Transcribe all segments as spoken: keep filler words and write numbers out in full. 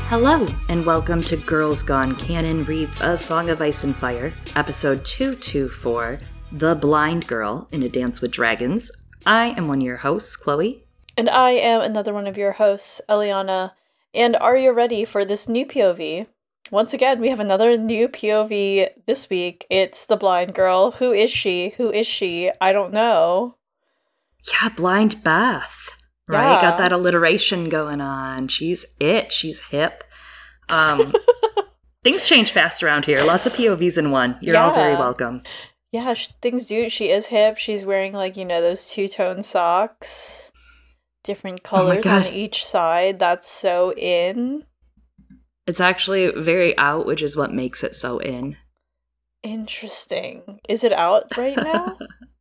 Hello, and welcome to Girls Gone Canon Reads A Song of Ice and Fire, episode two twenty-four, The Blind Girl in A Dance with Dragons. I am one of your hosts, Chloe. And I am another one of your hosts, Eliana. And are you ready for this new P O V? Once again, we have another new P O V this week. It's the blind girl. Who is she? Who is she? I don't know. Yeah, Blind Beth. Right? Yeah. Got that alliteration going on. She's it. She's hip. Um, things change fast around here. Lots of P O Vs in one. You're Yeah. all very welcome. Yeah, sh- things do. She is hip. She's wearing, like, you know, those two-tone socks. Different colors God. on each side. That's so in. It's actually very out, which is what makes it so in. Interesting. Is it out right now?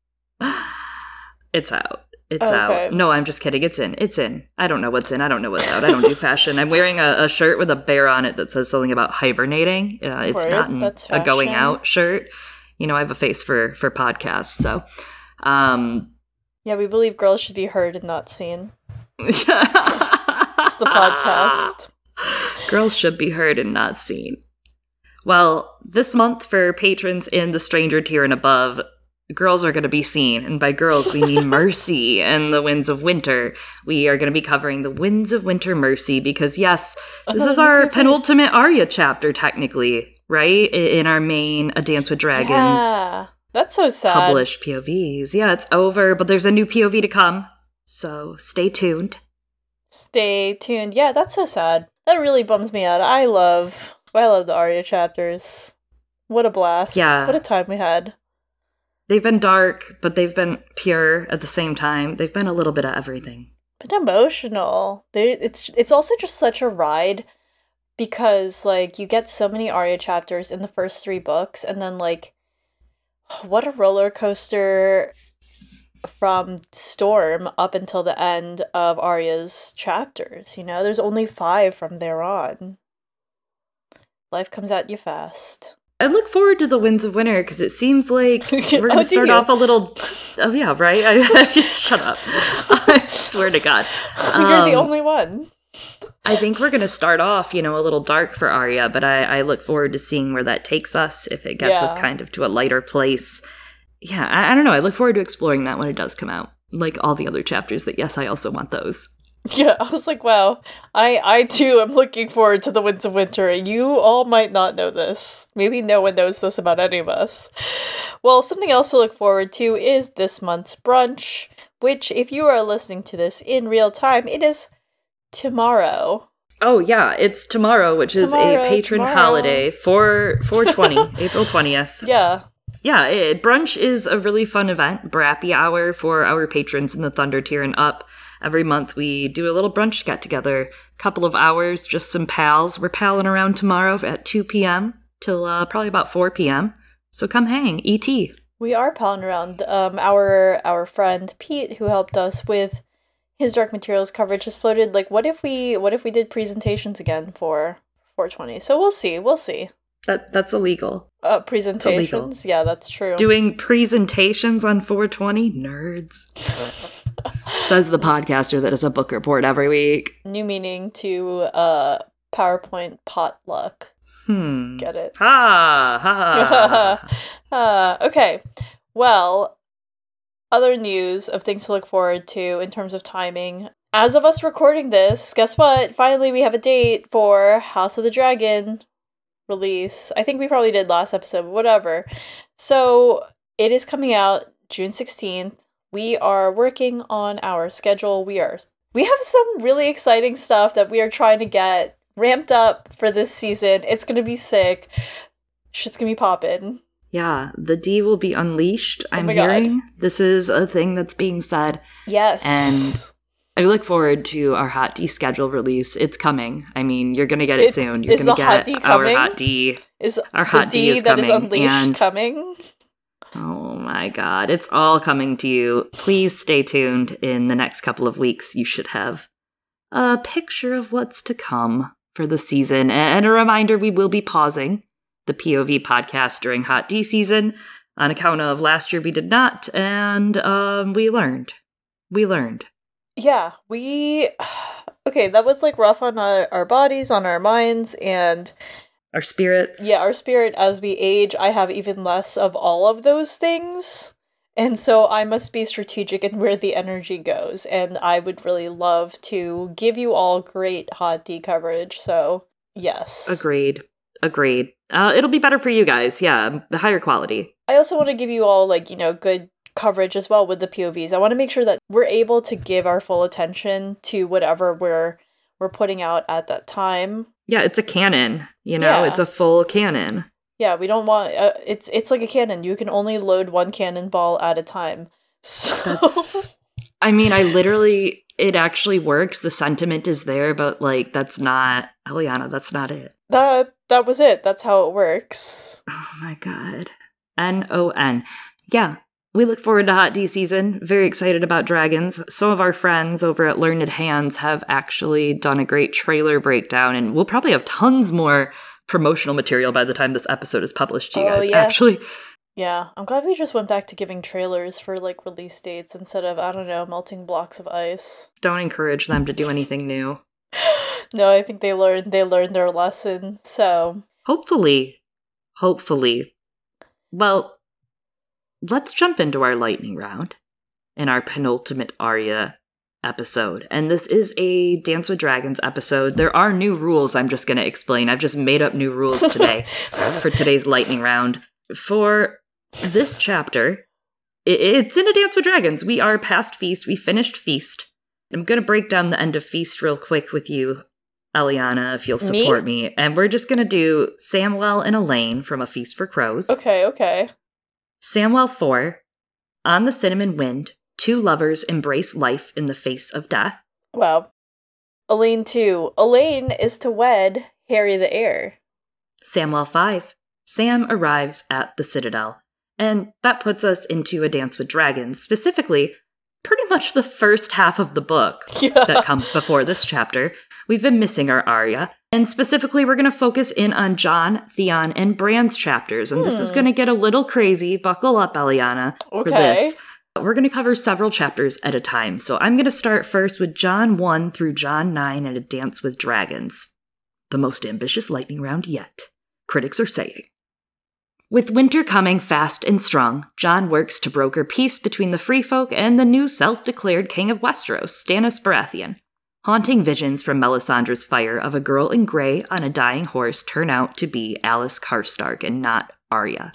It's out. It's Okay. out. No, I'm just kidding. It's in. It's in. I don't know what's in. I don't know what's out. I don't do fashion. I'm wearing a, a shirt with a bear on it that says something about hibernating. Uh, it's Word, not an, that's a going fashion. out shirt. You know, I have a face for for podcasts, so. Um, Yeah, we believe girls should be heard and not seen. it's It's the podcast. Girls should be heard and not seen. Well, this month for patrons in the Stranger tier and above, girls are going to be seen. And by girls, we mean Mercy and the Winds of Winter. We are going to be covering the Winds of Winter Mercy because, yes, this is our penultimate Arya chapter, technically, right? I- In our main A Dance with Dragons Yeah, that's so sad. published P O Vs. Yeah, it's over, but there's a new P O V to come. So stay tuned. Stay tuned. Yeah, that's so sad. That really bums me out. I love, I love the Arya chapters. What a blast. Yeah. What a time we had. They've been dark, but they've been pure at the same time. They've been a little bit of everything. But emotional. They, it's it's also just such a ride because, like, you get so many Arya chapters in the first three books, and then, like, what a roller coaster from Storm up until the end of Arya's chapters, you know? There's only five from there on. Life comes at you fast. I look forward to the Winds of Winter because it seems like we're going to Oh, do start you? off a little. Oh, yeah, right? I, shut up. I swear to God. You're the Um, only one. I think we're going to start off, you know, a little dark for Arya, but I, I look forward to seeing where that takes us, if it gets us Yeah. kind of to a lighter place. Yeah, I, I don't know. I look forward to exploring that when it does come out. Like all the other chapters that, yes, I also want those. Yeah, I was like, wow, I, I too am looking forward to the Winds of Winter. You all might not know this. Maybe no one knows this about any of us. Well, something else to look forward to is this month's brunch, which, if you are listening to this in real time, it is tomorrow. Oh, yeah, it's tomorrow, which is Tomorrow, a patron tomorrow. holiday for four twenty, April twentieth. Yeah. Yeah, it, brunch is a really fun event, Brappy Hour for our patrons in the Thunder tier and up. Every month we do a little brunch get together, couple of hours, just some pals. We're palling around tomorrow at two p.m. till uh, probably about four p.m. So come hang, E T. We are palling around. Um, our our friend Pete, who helped us with his Dark Materials coverage, has floated like, what if we what if we did presentations again for four twenty? So we'll see. We'll see. That that's illegal. Uh, presentations. Yeah, that's true. Doing presentations on four twenty, nerds. Says the podcaster that does a book report every week. New meaning to uh PowerPoint potluck. Hmm. Get it? Ha ha. uh, okay. Well, other news of things to look forward to in terms of timing. As of us recording this, guess what? Finally, we have a date for House of the Dragon release. I think we probably did last episode, but whatever. So, it is coming out June sixteenth. We are working on our schedule. We are we have some really exciting stuff that we are trying to get ramped up for this season. It's going to be sick. Shit's going to be poppin'. Yeah, the D will be unleashed, Oh I'm my God. hearing. This is a thing that's being said. Yes. I look forward to our Hot D schedule release. It's coming. I mean, you're going to get it, It- soon. You're is going to the Hot get D our coming? Hot D. Is Our the Hot D D is that is coming, unleashed and- coming? Oh my God, it's all coming to you. Please stay tuned. In the next couple of weeks, you should have a picture of what's to come for the season. And a reminder, we will be pausing the P O V podcast during Hot D season on account of last year we did not, and um, we learned. We learned. Yeah, we okay, that was like rough on our, our bodies, on our minds, and our spirits. Yeah, our spirit as we age, I have even less of all of those things. And so I must be strategic in where the energy goes. And I would really love to give you all great hot tea coverage. So, yes. Agreed. Agreed. Uh, it'll be better for you guys. Yeah, the higher quality. I also want to give you all, like, you know, good coverage as well with the P O Vs. I want to make sure that we're able to give our full attention to whatever we're we're putting out at that time. Yeah, it's a canon, you know? Yeah. It's a full canon. Yeah, we don't want... Uh, it's it's like a cannon. You can only load one cannonball at a time. So... That's... I mean, I literally... It actually works. The sentiment is there, but, like, that's not... Eliana, that's not it. That, that was it. That's how it works. Oh my god. N O N. Yeah. We look forward to Hot D season. Very excited about dragons. Some of our friends over at Learned Hands have actually done a great trailer breakdown, and we'll probably have tons more promotional material by the time this episode is published to you Oh, guys, yeah. actually. Yeah, I'm glad we just went back to giving trailers for, like, release dates instead of, I don't know, melting blocks of ice. Don't encourage them to do anything new. No, I think they learned they learned their lesson, so... Hopefully. Hopefully. Well, let's jump into our lightning round in our penultimate Arya episode. And this is a Dance with Dragons episode. There are new rules I'm just going to explain. I've just made up new rules today for today's lightning round. For this chapter, it's in a Dance with Dragons. We are past Feast. We finished Feast. I'm going to break down the end of Feast real quick with you, Eliana, if you'll support me. me. And we're just going to do Samwell and Elaine from A Feast for Crows. Okay, okay. Samwell four, On the Cinnamon Wind, two lovers embrace life in the face of death. Wow. Elaine two. Elaine is to wed Harry the Heir. Samwell five, Sam arrives at the Citadel. And that puts us into A Dance with Dragons, specifically pretty much the first half of the book yeah. that comes before this chapter. We've been missing our Arya. And specifically, we're going to focus in on Jon, Theon, and Bran's chapters. And hmm. this is going to get a little crazy. Buckle up, Eliana, okay. for this. We're going to cover several chapters at a time. So I'm going to start first with Jon one through Jon nine and A Dance with Dragons. The most ambitious lightning round yet, critics are saying. With winter coming fast and strong, Jon works to broker peace between the free folk and the new self-declared king of Westeros, Stannis Baratheon. Haunting visions from Melisandre's fire of a girl in gray on a dying horse turn out to be Alice Karstark and not Arya.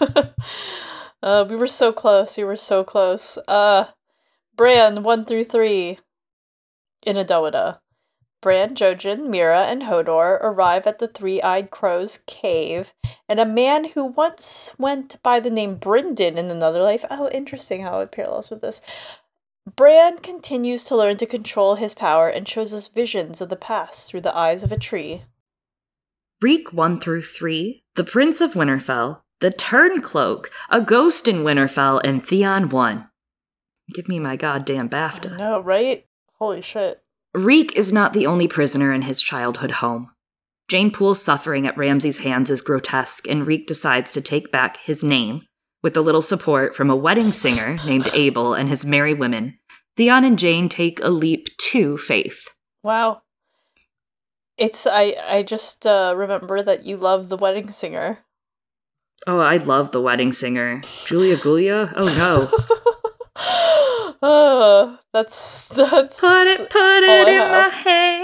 uh, we were so close, we were so close. Uh, Bran one through three in Adoida. Bran, Jojen, Mira, and Hodor arrive at the Three-Eyed Crow's cave, and a man who once went by the name Brynden in another life... Oh, interesting how it parallels with this. Bran continues to learn to control his power and shows us visions of the past through the eyes of a tree. Reek one through three, The Prince of Winterfell, The Turncloak, A Ghost in Winterfell, and Theon one. Give me my goddamn BAFTA. I know, right? Holy shit. Reek is not the only prisoner in his childhood home. Jane Poole's suffering at Ramsay's hands is grotesque, and Reek decides to take back his name, with a little support from a wedding singer named Abel and his merry women. Theon and Jane take a leap to faith. Wow. It's, I, I just uh, remember that you love the wedding singer. Oh, I love the wedding singer. Julia Gulia? Oh no. Oh, that's that's put it put it in have. my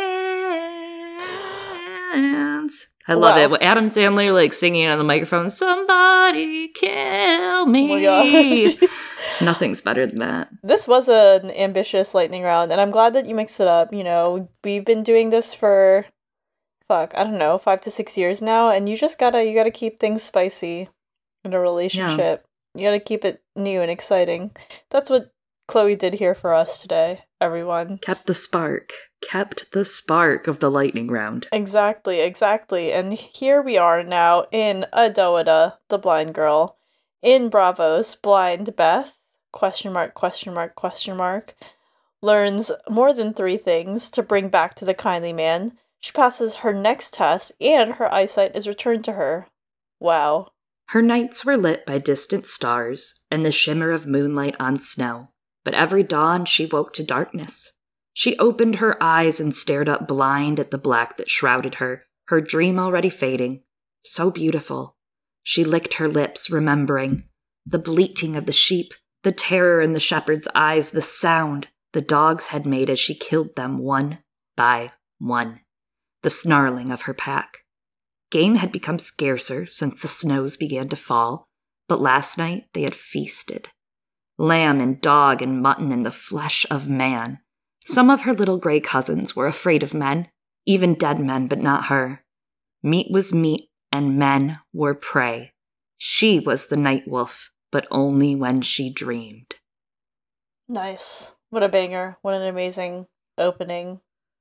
hands. I love wow. it. When Adam Sandler like singing on the microphone, "Somebody kill me." Oh my gosh. Nothing's better than that. This was an ambitious lightning round, and I'm glad that you mixed it up. You know, we've been doing this for fuck, I don't know, five to six years now, and you just gotta you gotta keep things spicy in a relationship. Yeah. You gotta keep it new and exciting. That's what Chloe did here for us today, everyone. Kept the spark. Kept the spark of the lightning round. Exactly, exactly. And here we are now in Adoida, the blind girl. In Braavos, blind Beth, question mark, question mark, question mark, learns more than three things to bring back to the kindly man. She passes her next test, and her eyesight is returned to her. Wow. Her nights were lit by distant stars and the shimmer of moonlight on snow. But every dawn she woke to darkness. She opened her eyes and stared up blind at the black that shrouded her, her dream already fading. So beautiful. She licked her lips, remembering. The bleating of the sheep, the terror in the shepherd's eyes, the sound the dogs had made as she killed them one by one. The snarling of her pack. Game had become scarcer since the snows began to fall, but last night they had feasted. Lamb and dog and mutton and the flesh of man. Some of her little gray cousins were afraid of men, even dead men, but not her. Meat was meat, and men were prey. She was the night wolf, but only when she dreamed. Nice. What a banger. What an amazing opening.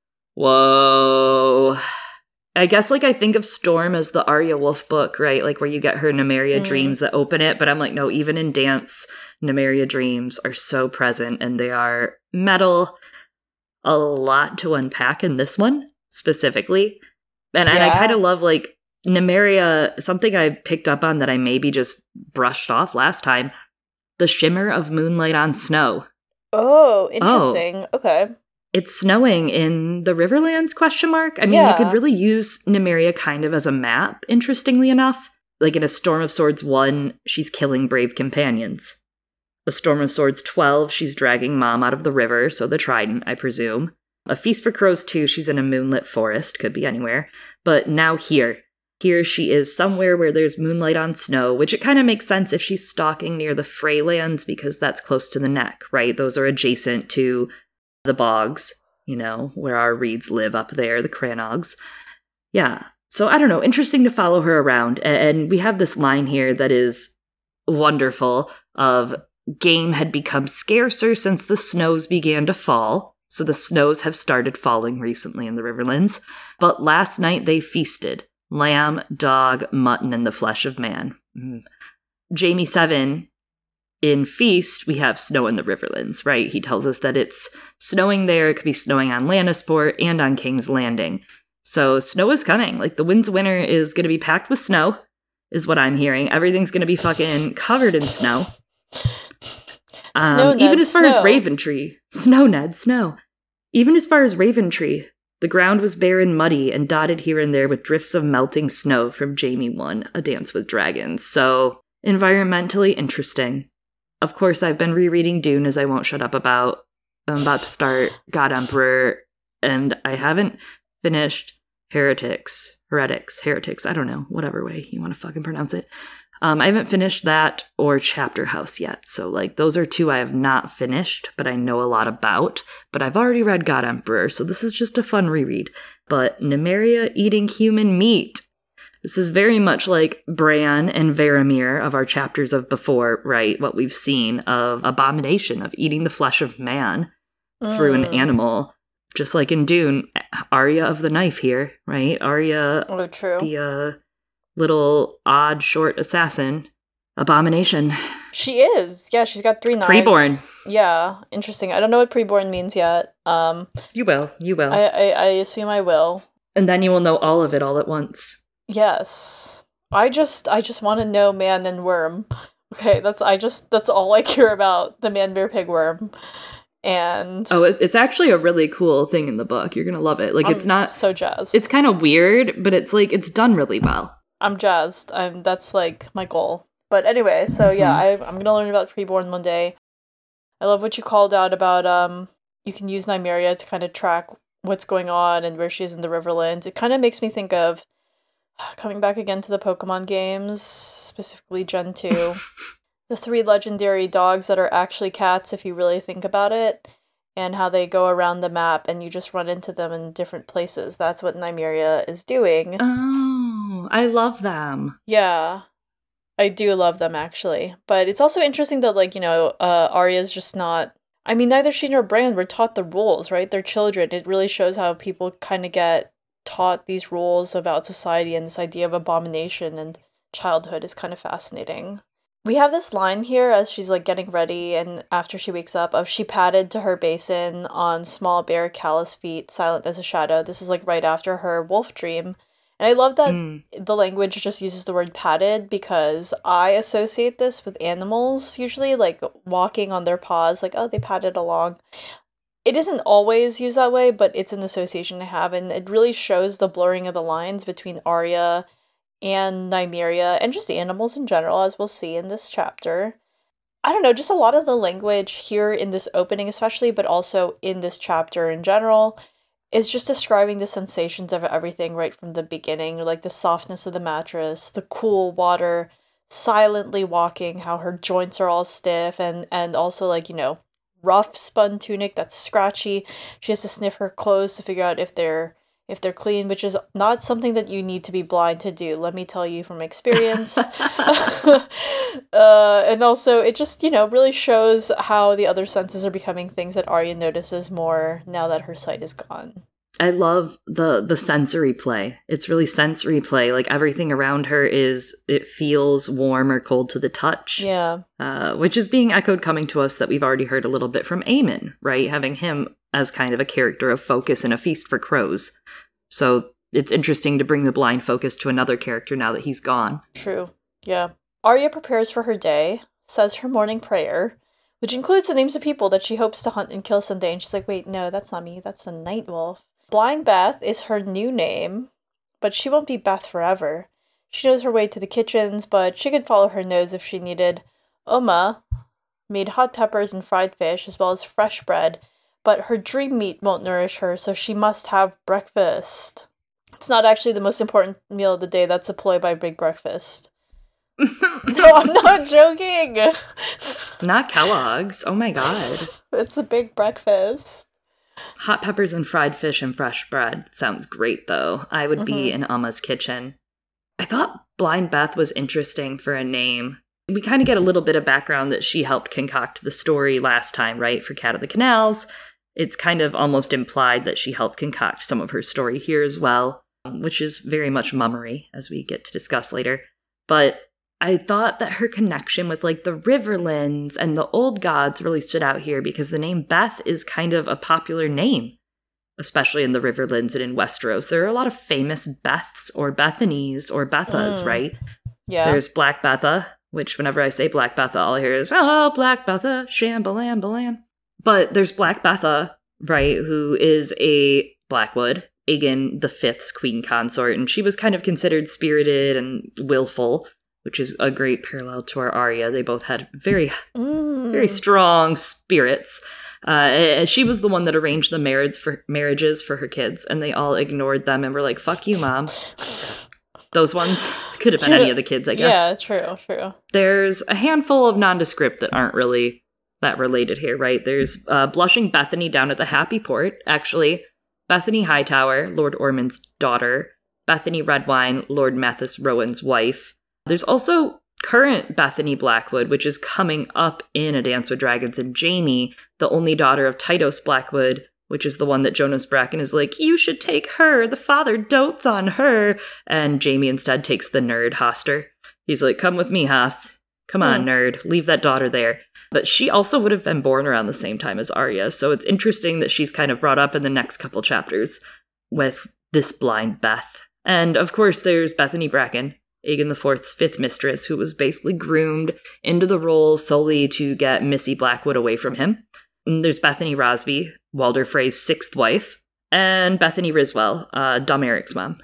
Whoa. I guess, like, I think of Storm as the Arya Wolf book, right? Like, where you get her Nymeria mm. dreams that open it. But I'm like, no, even in Dance, Nymeria dreams are so present, and they are metal. A lot to unpack in this one, specifically. And, yeah. and I kind of love, like, Nymeria, something I picked up on that I maybe just brushed off last time, the shimmer of moonlight on snow. Oh, interesting. Oh. Okay. It's snowing in the Riverlands, question mark? I mean, yeah. you could really use Nymeria kind of as a map, interestingly enough. Like in A Storm of Swords one, she's killing brave companions. A Storm of Swords twelve, she's dragging mom out of the river, so the Trident, I presume. A Feast for Crows two, she's in a moonlit forest, could be anywhere. But now here. Here she is somewhere where there's moonlight on snow, which it kind of makes sense if she's stalking near the Freylands because that's close to the neck, right? Those are adjacent to the bogs, you know, where our reeds live up there, the Crannogs. Yeah. So I don't know, interesting to follow her around. And we have this line here that is wonderful of game had become scarcer since the snows began to fall. So the snows have started falling recently in the Riverlands. But last night they feasted. Lamb, dog, mutton, and the flesh of man. Mm. Jaime seven, in Feast, we have snow in the Riverlands, right? He tells us that it's snowing there. It could be snowing on Lannisport and on King's Landing. So snow is coming. Like, the Winds of Winter is going to be packed with snow, is what I'm hearing. Everything's going to be fucking covered in snow. Um, snow, Ned, even as far snow. as Raventree. Snow, Ned, snow. Even as far as Raventree, the ground was bare and muddy and dotted here and there with drifts of melting snow from Jaime one, A Dance with Dragons. So, environmentally interesting. Of course, I've been rereading Dune, as I won't shut up about. I'm about to start God Emperor, and I haven't finished Heretics. Heretics. Heretics. I don't know. Whatever way you want to fucking pronounce it. Um, I haven't finished that or Chapter House yet. So, like, those are two I have not finished, but I know a lot about. But I've already read God Emperor, so this is just a fun reread. But Nymeria eating human meat. This is very much like Bran and Varamir of our chapters of before, right? What we've seen of abomination, of eating the flesh of man mm. through an animal. Just like in Dune, Arya of the Knife here, right? Arya, oh, true. the uh, little odd short assassin. Abomination. She is. Yeah, she's got three knives. Preborn. Yeah, interesting. I don't know what preborn means yet. Um, you will. You will. I, I, I assume I will. And then you will know all of it all at once. Yes. I just I just want to know man and worm. Okay, that's I just that's all I care about, the man bear pig worm. And oh, it's actually a really cool thing in the book. You're going to love it. Like, I'm it's not so jazzed. It's kind of weird, but it's like it's done really well. I'm jazzed. I'm that's like my goal. But anyway, so yeah, mm-hmm. I I'm going to learn about preborn one day. I love what you called out about um you can use Nymeria to kind of track what's going on and where she is in the Riverlands. It kind of makes me think of coming back again to the Pokemon games, specifically Gen two. The three legendary dogs that are actually cats, if you really think about it, and how they go around the map and you just run into them in different places. That's what Nymeria is doing. Oh, I love them. Yeah, I do love them, actually. But it's also interesting that, like, you know, uh, Arya's just not... I mean, neither she nor Bran were taught the rules, right? They're children. It really shows how people kind of get taught these rules about society, and this idea of abomination and childhood is kind of fascinating. We have this line here as she's like getting ready and after she wakes up of she padded to her basin on small bare callous feet, silent as a shadow. This is like right after her wolf dream. And I love that mm. the language just uses the word padded, because I associate this with animals usually, like walking on their paws, like, oh, they padded along. it isn't always used that way, but it's an association to have, and it really shows the blurring of the lines between Arya and Nymeria, and just the animals in general, as we'll see in this chapter. I don't know, just a lot of the language here in this opening especially, but also in this chapter in general, is just describing the sensations of everything right from the beginning, like the softness of the mattress, the cool water, silently walking, how her joints are all stiff, and, and also, like, you know, rough spun tunic that's scratchy. She has to sniff her clothes to figure out if they're if they're clean, which is not something that you need to be blind to do, let me tell you from experience. uh, and also, it just, you know, really shows how the other senses are becoming things that Arya notices more now that her sight is gone. I love the the sensory play. It's really sensory play. Like, everything around her is, it feels warm or cold to the touch. Yeah. Uh, which is being echoed coming to us that we've already heard a little bit from Aemon, right? Having him as kind of a character of focus in A Feast for Crows. So it's interesting to bring the blind focus to another character now that he's gone. True. Yeah. Arya prepares for her day, says her morning prayer, which includes the names of people that she hopes to hunt and kill someday. And she's like, wait, no, that's not me. That's the Night Wolf. Blind Beth is her new name, but she won't be Beth forever. She knows her way to the kitchens, but she could follow her nose if she needed. Oma made hot peppers and fried fish, as well as fresh bread, but her dream meat won't nourish her, so she must have breakfast. It's not actually the most important meal of the day. That's a ploy by Big Breakfast. No, I'm not joking! Not Kellogg's. Oh my god. It's a big breakfast. Hot peppers and fried fish and fresh bread. Sounds great, though. I would mm-hmm. be in Uma's kitchen. I thought Blind Beth was interesting for a name. We kind of get a little bit of background that she helped concoct the story last time, right, for Cat of the Canals. It's kind of almost implied that she helped concoct some of her story here as well, which is very much mummery, as we get to discuss later. But I thought that her connection with, like, the Riverlands and the Old Gods really stood out here because the name Beth is kind of a popular name, especially in the Riverlands and in Westeros. There are a lot of famous Beths or Bethanies or Bethas, mm. right? Yeah. There's Black Betha, which whenever I say Black Betha, all I hear is, oh, Black Betha, shambalam, balam. But there's Black Betha, right, who is a Blackwood, Aegon the Fifth's queen consort, and she was kind of considered spirited and willful, which is a great parallel to our Arya. They both had very, mm. very strong spirits. Uh, she was the one that arranged the marriage for, marriages for her kids, and they all ignored them and were like, fuck you, Mom. Those ones could have been any of the kids, I guess. Yeah, true, true. There's a handful of nondescript that aren't really that related here, right? There's uh, Blushing Bethany down at the Happy Port, actually. Bethany Hightower, Lord Ormond's daughter. Bethany Redwine, Lord Mathis Rowan's wife. There's also current Bethany Blackwood, which is coming up in A Dance with Dragons and Jaime, the only daughter of Tytos Blackwood, which is the one that Jonas Bracken is like, you should take her, the father dotes on her. And Jaime instead takes the nerd Hoster. He's like, come with me, Haas. Come on, mm. nerd. Leave that daughter there. But she also would have been born around the same time as Arya, so it's interesting that she's kind of brought up in the next couple chapters with this blind Beth. And of course, there's Bethany Bracken, Aegon the Fourth's fifth mistress, who was basically groomed into the role solely to get Missy Blackwood away from him. And there's Bethany Rosby, Walder Frey's sixth wife, and Bethany Riswell, uh, Dom Eric's mom.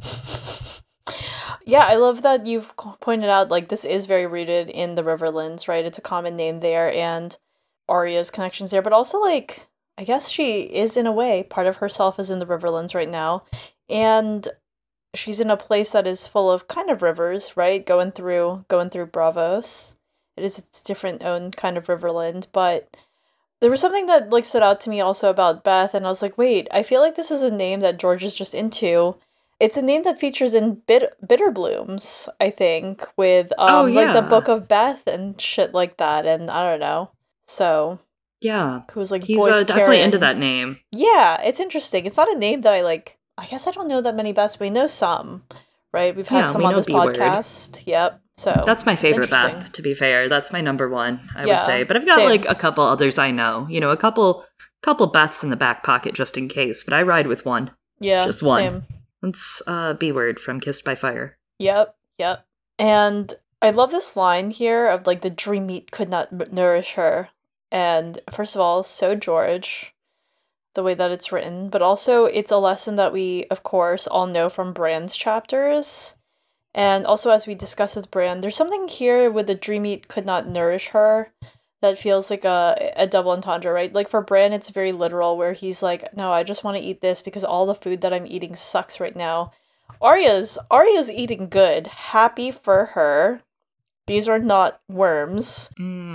Yeah, I love that you've pointed out, like, this is very rooted in the Riverlands, right? It's a common name there, and Arya's connections there, but also, like, I guess she is, in a way, part of herself is in the Riverlands right now, and she's in a place that is full of kind of rivers, right? Going through, going through Braavos. It is its different own kind of Riverland, but there was something that, like, stood out to me also about Beth, and I was like, wait, I feel like this is a name that George is just into. It's a name that features in Bit- Bitterblooms, I think, with um, oh, yeah. like the Book of Beth and shit like that, and I don't know. So yeah, who's like he's uh, definitely carrying. into that name. Yeah, it's interesting. It's not a name that I like. I guess I don't know that many Beths. We know some, right? We've had yeah, some we on know this B-word. podcast. Yep. So that's my favorite Beth. To be fair, that's my number one. I yeah, would say, but I've got same. like a couple others I know. You know, a couple couple Beths in the back pocket just in case. But I ride with one. Yeah, just one. Same. It's uh, B-word from Kissed by Fire. Yep, yep. And I love this line here of, like, the dream meat could not m- nourish her. And, first of all, so George. the way that it's written, but also it's a lesson that we, of course, all know from Bran's chapters. And also, as we discussed with Bran, there's something here with the dream eat could not nourish her that feels like a, a double entendre, right? Like for Bran, it's very literal, where he's like, no, I just want to eat this because all the food that I'm eating sucks right now. Arya's, Arya's eating good. Happy for her. These are not worms.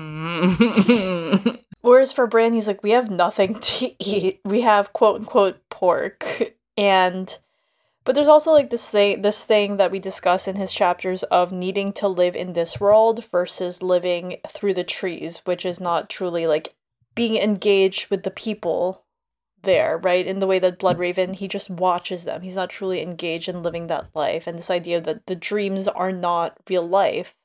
Mm. Whereas for Bran, he's like, we have nothing to eat. We have quote unquote pork. And but there's also like this thing this thing that we discuss in his chapters of needing to live in this world versus living through the trees, which is not truly like being engaged with the people there, right? In the way that Bloodraven, he just watches them. He's not truly engaged in living that life. And this idea that the dreams are not real life.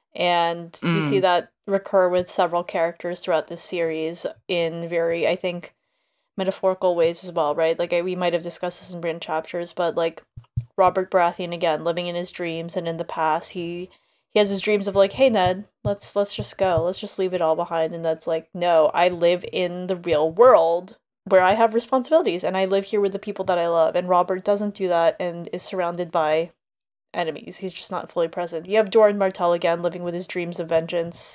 And mm. we see that recur with several characters throughout this series in very, I think, metaphorical ways as well, right? Like, I, we might have discussed this in Bran chapters, but, like, Robert Baratheon, again, living in his dreams, and in the past, he he has his dreams of, like, hey, Ned, let's let's just go. Let's just leave it all behind. And that's like, no, I live in the real world where I have responsibilities, and I live here with the people that I love. And Robert doesn't do that and is surrounded by enemies. He's just not fully present. You have Doran Martell again living with his dreams of vengeance.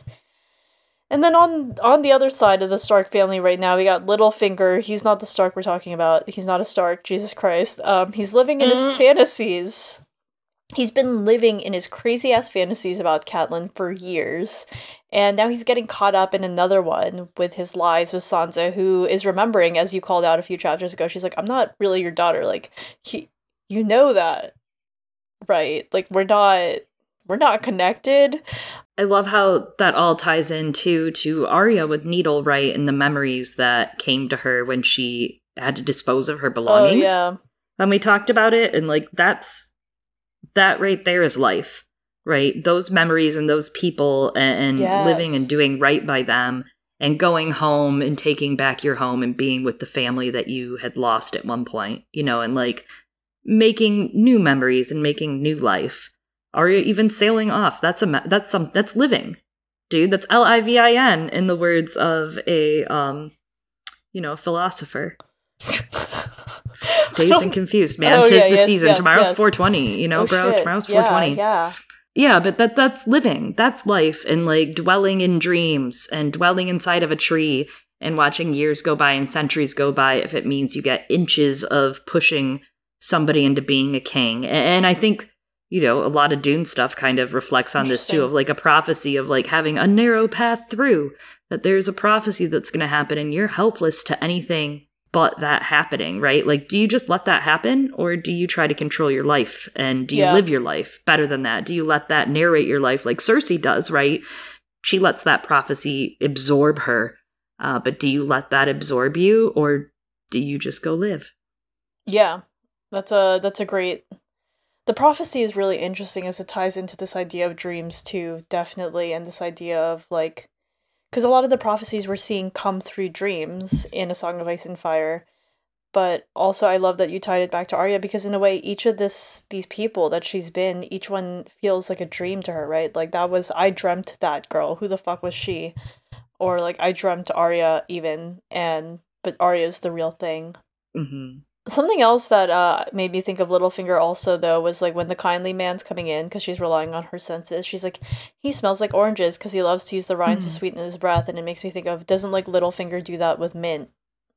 And then on on the other side of the Stark family right now, we got Littlefinger. He's not the Stark we're talking about. He's not a Stark, Jesus Christ. Um, he's living in his fantasies. He's been living in his crazy-ass fantasies about Catelyn for years. And now he's getting caught up in another one with his lies with Sansa, who is remembering, as you called out a few chapters ago, she's like, I'm not really your daughter. Like, he, you know that. Right, like we're not we're not connected. I love how that all ties into to Arya with Needle, right, and the memories that came to her when she had to dispose of her belongings. Oh, yeah. And we talked about it, and like that's that right there is life, right? Those memories and those people and, and yes. living and doing right by them and going home and taking back your home and being with the family that you had lost at one point, you know, and like making new memories and making new life. Arya even sailing off. That's a that's some that's living, dude. That's L I V I N in the words of a um, you know, philosopher. Dazed and confused, man. Oh, Tis yeah, the yes, season. yes, Tomorrow's yes. four twenty. You know, oh, bro. Shit. Tomorrow's yeah, four twenty. Yeah. Yeah, but that that's living. That's life, and like dwelling in dreams and dwelling inside of a tree and watching years go by and centuries go by. If it means you get inches of pushing somebody into being a king. And I think, you know, a lot of Dune stuff kind of reflects on this too, of like a prophecy of like having a narrow path through, that there's a prophecy that's going to happen and you're helpless to anything but that happening, right? Like, do you just let that happen, or do you try to control your life, and do you yeah. live your life better than that? Do you let that narrate your life like Cersei does, right? She lets that prophecy absorb her, uh, but do you let that absorb you, or do you just go live? Yeah. That's a that's a great. The prophecy is really interesting as it ties into this idea of dreams too, definitely, and this idea of like, because a lot of the prophecies we're seeing come through dreams in A Song of Ice and Fire, but also I love that you tied it back to Arya, because in a way each of this these people that she's been, each one feels like a dream to her, right? Like that was I dreamt that girl. Who the fuck was she? Or like I dreamt Arya even, and but Arya's the real thing. Mm-hmm. Something else that uh, made me think of Littlefinger also, though, was like when the kindly man's coming in, because she's relying on her senses. She's like, he smells like oranges because he loves to use the rinds mm. to sweeten his breath. And it makes me think of, doesn't like Littlefinger do that with mint?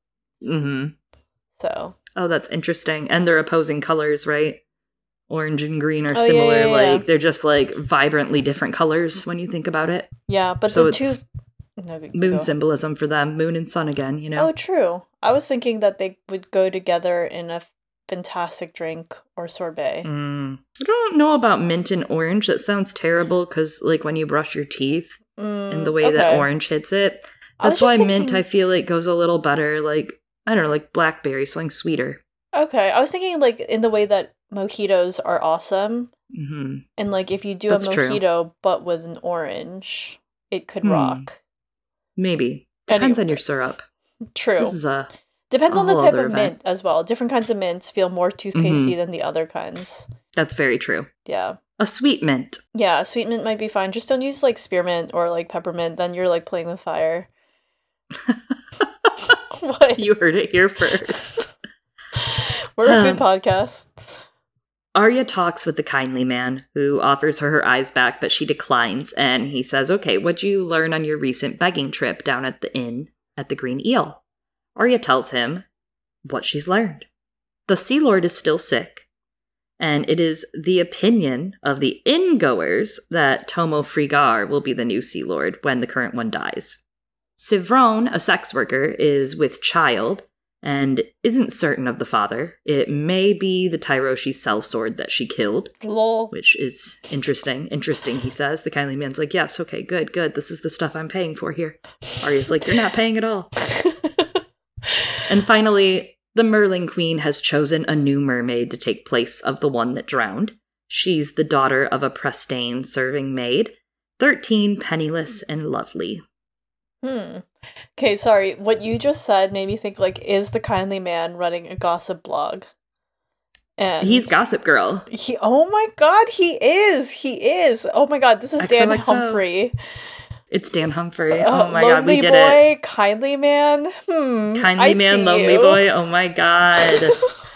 Mm-hmm. So. Oh, that's interesting. And they're opposing colors, right? Orange and green are oh, similar. Yeah, yeah, yeah. Like, they're just like vibrantly different colors when you think about it. Yeah, but so the it's two. No, moon go. symbolism for them. Moon and sun again, you know? Oh, true. I was thinking that they would go together in a fantastic drink or sorbet. Mm. I don't know about mint and orange. That sounds terrible because, like, when you brush your teeth mm, and the way okay. that orange hits it, that's why thinking... mint, I feel like, goes a little better. Like, I don't know, like blackberry, something sweeter. Okay. I was thinking, like, in the way that mojitos are awesome. Mm-hmm. And, like, if you do that's a mojito true. but with an orange, it could hmm. rock. Maybe. Depends Anyways. on your syrup. True. This is a Depends a on the whole type other of event. mint as well. Different kinds of mints feel more toothpastey Mm-hmm. than the other kinds. That's very true. Yeah. A sweet mint. Yeah, sweet mint might be fine. Just don't use like spearmint or like peppermint. Then you're like playing with fire. What? You heard it here first. We're a food Um, podcast. Arya talks with the kindly man, who offers her her eyes back, but she declines, and he says, okay, what'd you learn on your recent begging trip down at the inn at the Green Eel? Arya tells him what she's learned. The Sea Lord is still sick, and it is the opinion of the inn-goers that Tomo Frigar will be the new Sea Lord when the current one dies. Sivrone, a sex worker, is with child, and isn't certain of the father. It may be the Tyroshi sellsword that she killed, Lol. which is interesting. Interesting, he says. The kindly man's like, yes, okay, good, good. This is the stuff I'm paying for here. Arya's like, you're not paying at all. And finally, the Merling Queen has chosen a new mermaid to take place of the one that drowned. She's the daughter of a Prestane serving maid, thirteen, penniless, and lovely. Hmm. Okay, sorry. What you just said made me think, like, is the kindly man running a gossip blog? And He's Gossip Girl. He. Oh my god, he is. He is. Oh my god, this is Dan X O X O. Humphrey. It's Dan Humphrey. Uh, Oh my god, we lonely did boy, it. kindly man. Hmm. Kindly I man, see lonely you. boy. Oh my god.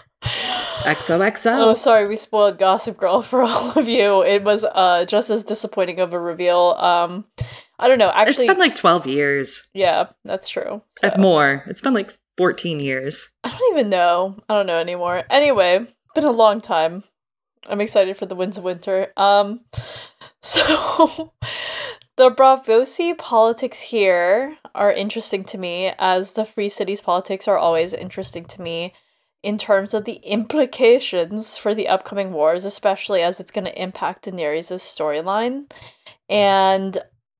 X O X O. Oh, sorry, we spoiled Gossip Girl for all of you. It was uh just as disappointing of a reveal. Um, I don't know. Actually, It's been like twelve years. yeah, that's true. Uh, So. More. It's been like fourteen years. I don't even know. I don't know anymore. Anyway, been a long time. I'm excited for the Winds of Winter. Um, so the Bravosi politics here are interesting to me, as the Free Cities politics are always interesting to me in terms of the implications for the upcoming wars, especially as it's going to impact Daenerys' storyline. And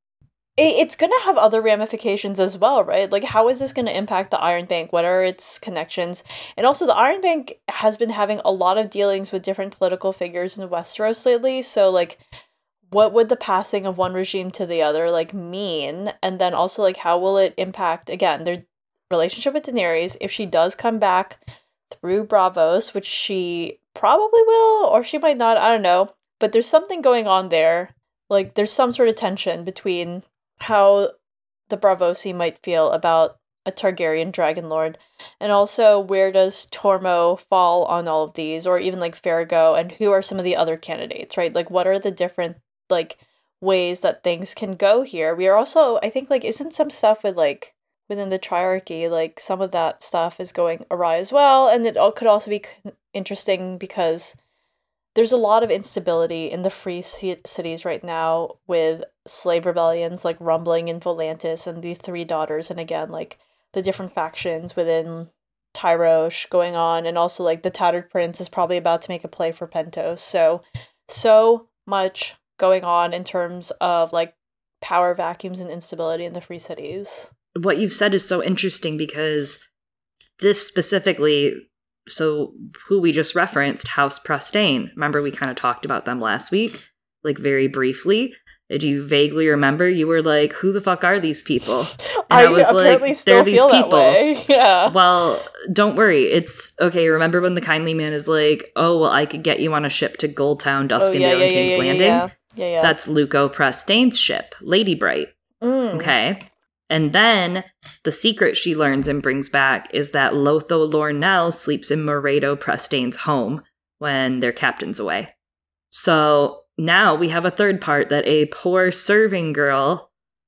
it's going to have other ramifications as well, right? Like, how is this going to impact the Iron Bank? What are its connections? And also, the Iron Bank has been having a lot of dealings with different political figures in Westeros lately. So, like, what would the passing of one regime to the other, like, mean? And then also, like, how will it impact, again, their relationship with Daenerys if she does come back through Braavos, which she probably will, or she might not, I don't know. But there's something going on there. Like, there's some sort of tension between how the Bravosi might feel about a Targaryen Dragon Lord, and also where does Tormo fall on all of these, or even like Farrago, and who are some of the other candidates, right? Like, what are the different like ways that things can go here? We are also, I think, like, isn't some stuff with like within the Triarchy, like some of that stuff is going awry as well, and it all could also be interesting because there's a lot of instability in the free c- cities right now with slave rebellions like rumbling in Volantis and the Three Daughters, and again, like the different factions within Tyrosh going on, and also like the Tattered Prince is probably about to make a play for Pentos. So, so much going on in terms of like power vacuums and instability in the free cities. What you've said is so interesting because this specifically, so who we just referenced, House Prestane. Remember, we kind of talked about them last week, like very briefly. Do you vaguely remember? You were like, who the fuck are these people? And I, I was apparently like, still they're these feel that people. way. Yeah. Well, don't worry. It's okay. Remember when the kindly man is like, oh, well, I could get you on a ship to Goldtown, Duskendale, oh, yeah, yeah, and King's yeah, yeah, Landing? Yeah, yeah, yeah. That's Luco Prestane's ship, Lady Bright. Mm. Okay. And then the secret she learns and brings back is that Lotho Lornell sleeps in Moredo Prestane's home when their captain's away. So now we have a third part that a poor serving girl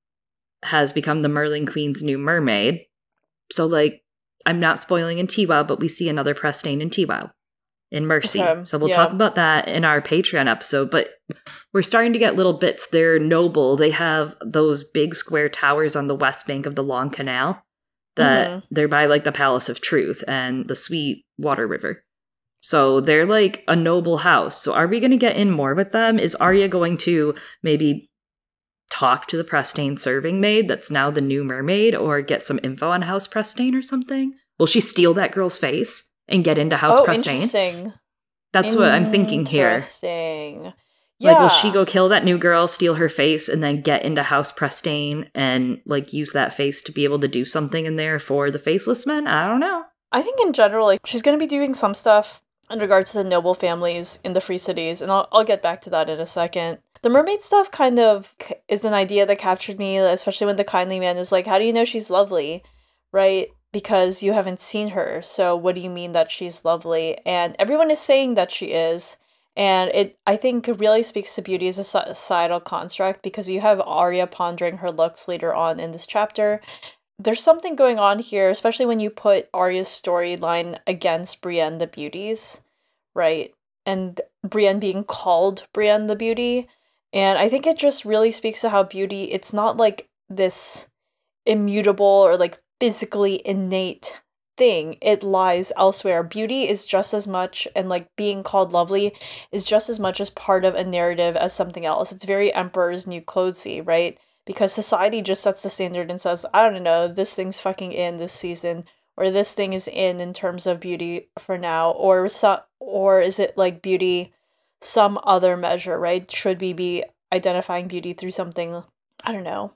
has become the Merling Queen's new mermaid. So, like, I'm not spoiling in T WoW, but we see another Prestane in T WoW in Mercy. Okay, So we'll yeah. talk about that in our Patreon episode. But we're starting to get little bits. They're noble. They have those big square towers on the west bank of the Long Canal that Mhm. they're by, like, the Palace of Truth and the Sweet Water River. So they're like a noble house. So are we going to get in more with them? Is Arya going to maybe talk to the Prestane serving maid that's now the new mermaid, or get some info on House Prestane or something? Will she steal that girl's face and get into House Oh, Prestane? interesting. That's what I'm thinking here. Interesting. Yeah. Like, will she go kill that new girl, steal her face, and then get into House Prestane and, like, use that face to be able to do something in there for the Faceless Men? I don't know. I think in general, like, she's going to be doing some stuff in regards to the noble families in the free cities, and I'll, I'll get back to that in a second. The mermaid stuff kind of is an idea that captured me, especially when the kindly man is like, how do you know she's lovely? Right? because you haven't seen her. So what do you mean that she's lovely? And everyone is saying that she is. And it, I think, really speaks to beauty as a societal construct, because you have Arya pondering her looks later on in this chapter. There's something going on here, especially when you put Arya's storyline against Brienne the Beauty's, right? And Brienne being called Brienne the Beauty. And I think it just really speaks to how beauty, it's not like this immutable or like physically innate thing. It lies elsewhere. Beauty is just as much, and like being called lovely is just as much as part of a narrative as something else. It's very Emperor's New Clothesy, right? Because society just sets the standard and says, I don't know, this thing's fucking in this season, or this thing is in in terms of beauty for now, or so, or is it like beauty some other measure, right? Should we be identifying beauty through something, I don't know,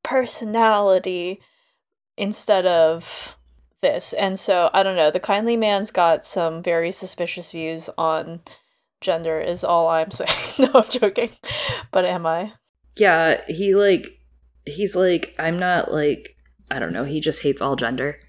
personality instead of this? And so, I don't know, the kindly man's got some very suspicious views on gender is all I'm saying. No, I'm joking. But am I? Yeah, he like, he's like, I'm not like, I don't know, he just hates all gender.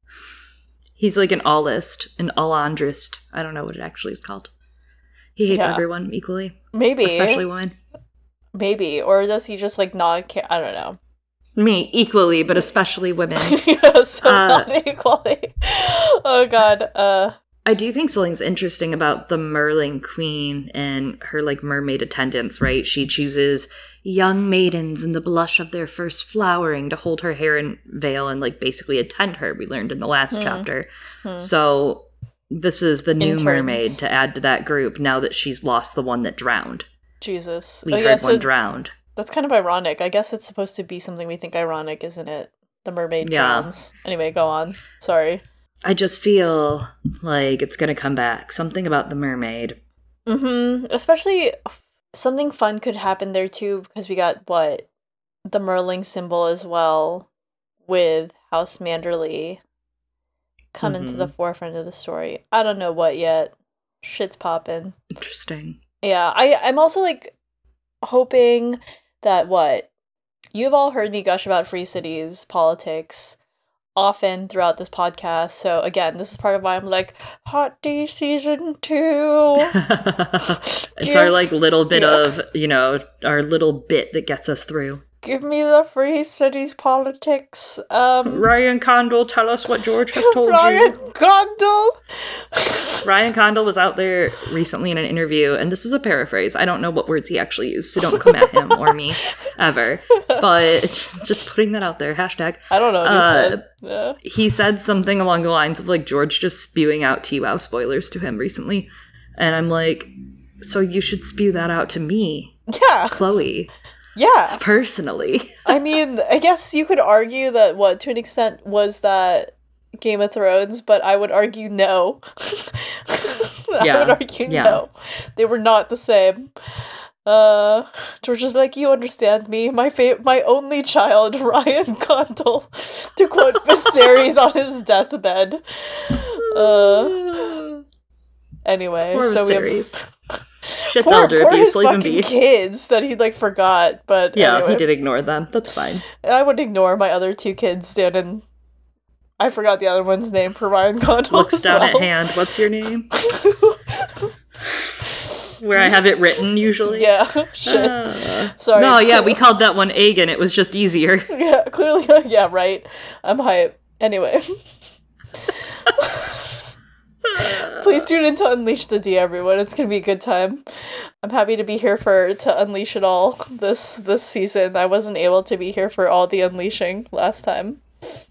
He's like an allist, an allandrist. I don't know what it actually is called. He hates yeah. everyone equally. Maybe. Especially women. Maybe. Or does he just like not care? I don't know. Me, equally, but especially women. Yeah, so uh, not equally. Oh god. Uh I do think something's interesting about the Merling Queen and her like mermaid attendants, right? She chooses young maidens in the blush of their first flowering to hold her hair and veil and like basically attend her, we learned in the last hmm. chapter. Hmm. So this is the new Interns. mermaid to add to that group now that she's lost the one that drowned. Jesus. We oh, heard yeah, one so drowned. That's kind of ironic. I guess it's supposed to be something we think ironic, isn't it? The mermaid yeah. drowns. Anyway, go on. Sorry. I just feel like it's going to come back. Something about the mermaid. Mm-hmm. Especially something fun could happen there too, because we got, what, the Merling symbol as well with House Manderly come mm-hmm. into the forefront of the story. I don't know what yet. Shit's popping. Interesting. Yeah, I, I'm also, like, hoping that, what, you've all heard me gush about Free Cities politics often throughout this podcast, so again, this is part of why I'm like, Hot D season two. It's give, our like little bit yeah. of, you know, our little bit that gets us through. Give me the Free Cities politics. Um, Ryan Condal, tell us what George has told Ryan you. Ryan Condal! Ryan Condal was out there recently in an interview, and this is a paraphrase. I don't know what words he actually used, so don't come at him or me, ever. But just putting that out there, hashtag. I don't know what uh, he said. Yeah. He said something along the lines of, like, George just spewing out T WoW spoilers to him recently. And I'm like, so you should spew that out to me. Yeah. Chloe. Yeah. Personally. I mean, I guess you could argue that, what, to an extent, was that Game of Thrones, but I would argue no. I yeah. would argue yeah. no. They were not the same. Uh, George is like, you understand me, my fa- my only child, Ryan Condal, to quote Viserys on his deathbed. Uh, anyway, poor so Viserys. we have... Shit's poor, elder poor abuse, his fucking kids that he like forgot, but yeah, anyway. He did ignore them. That's fine. I would ignore my other two kids standing. I forgot the other one's name for Ryan Condal. Looks down well. at hand. What's your name? Where I have it written usually. Yeah. Shit. Uh, Sorry. No, yeah, we called that one Aegon. It was just easier. Yeah, clearly. Yeah, right. I'm hype. Anyway. Please tune in to Unleash the D, everyone. It's gonna be a good time. I'm happy to be here for to unleash it all this this season. I wasn't able to be here for all the unleashing last time.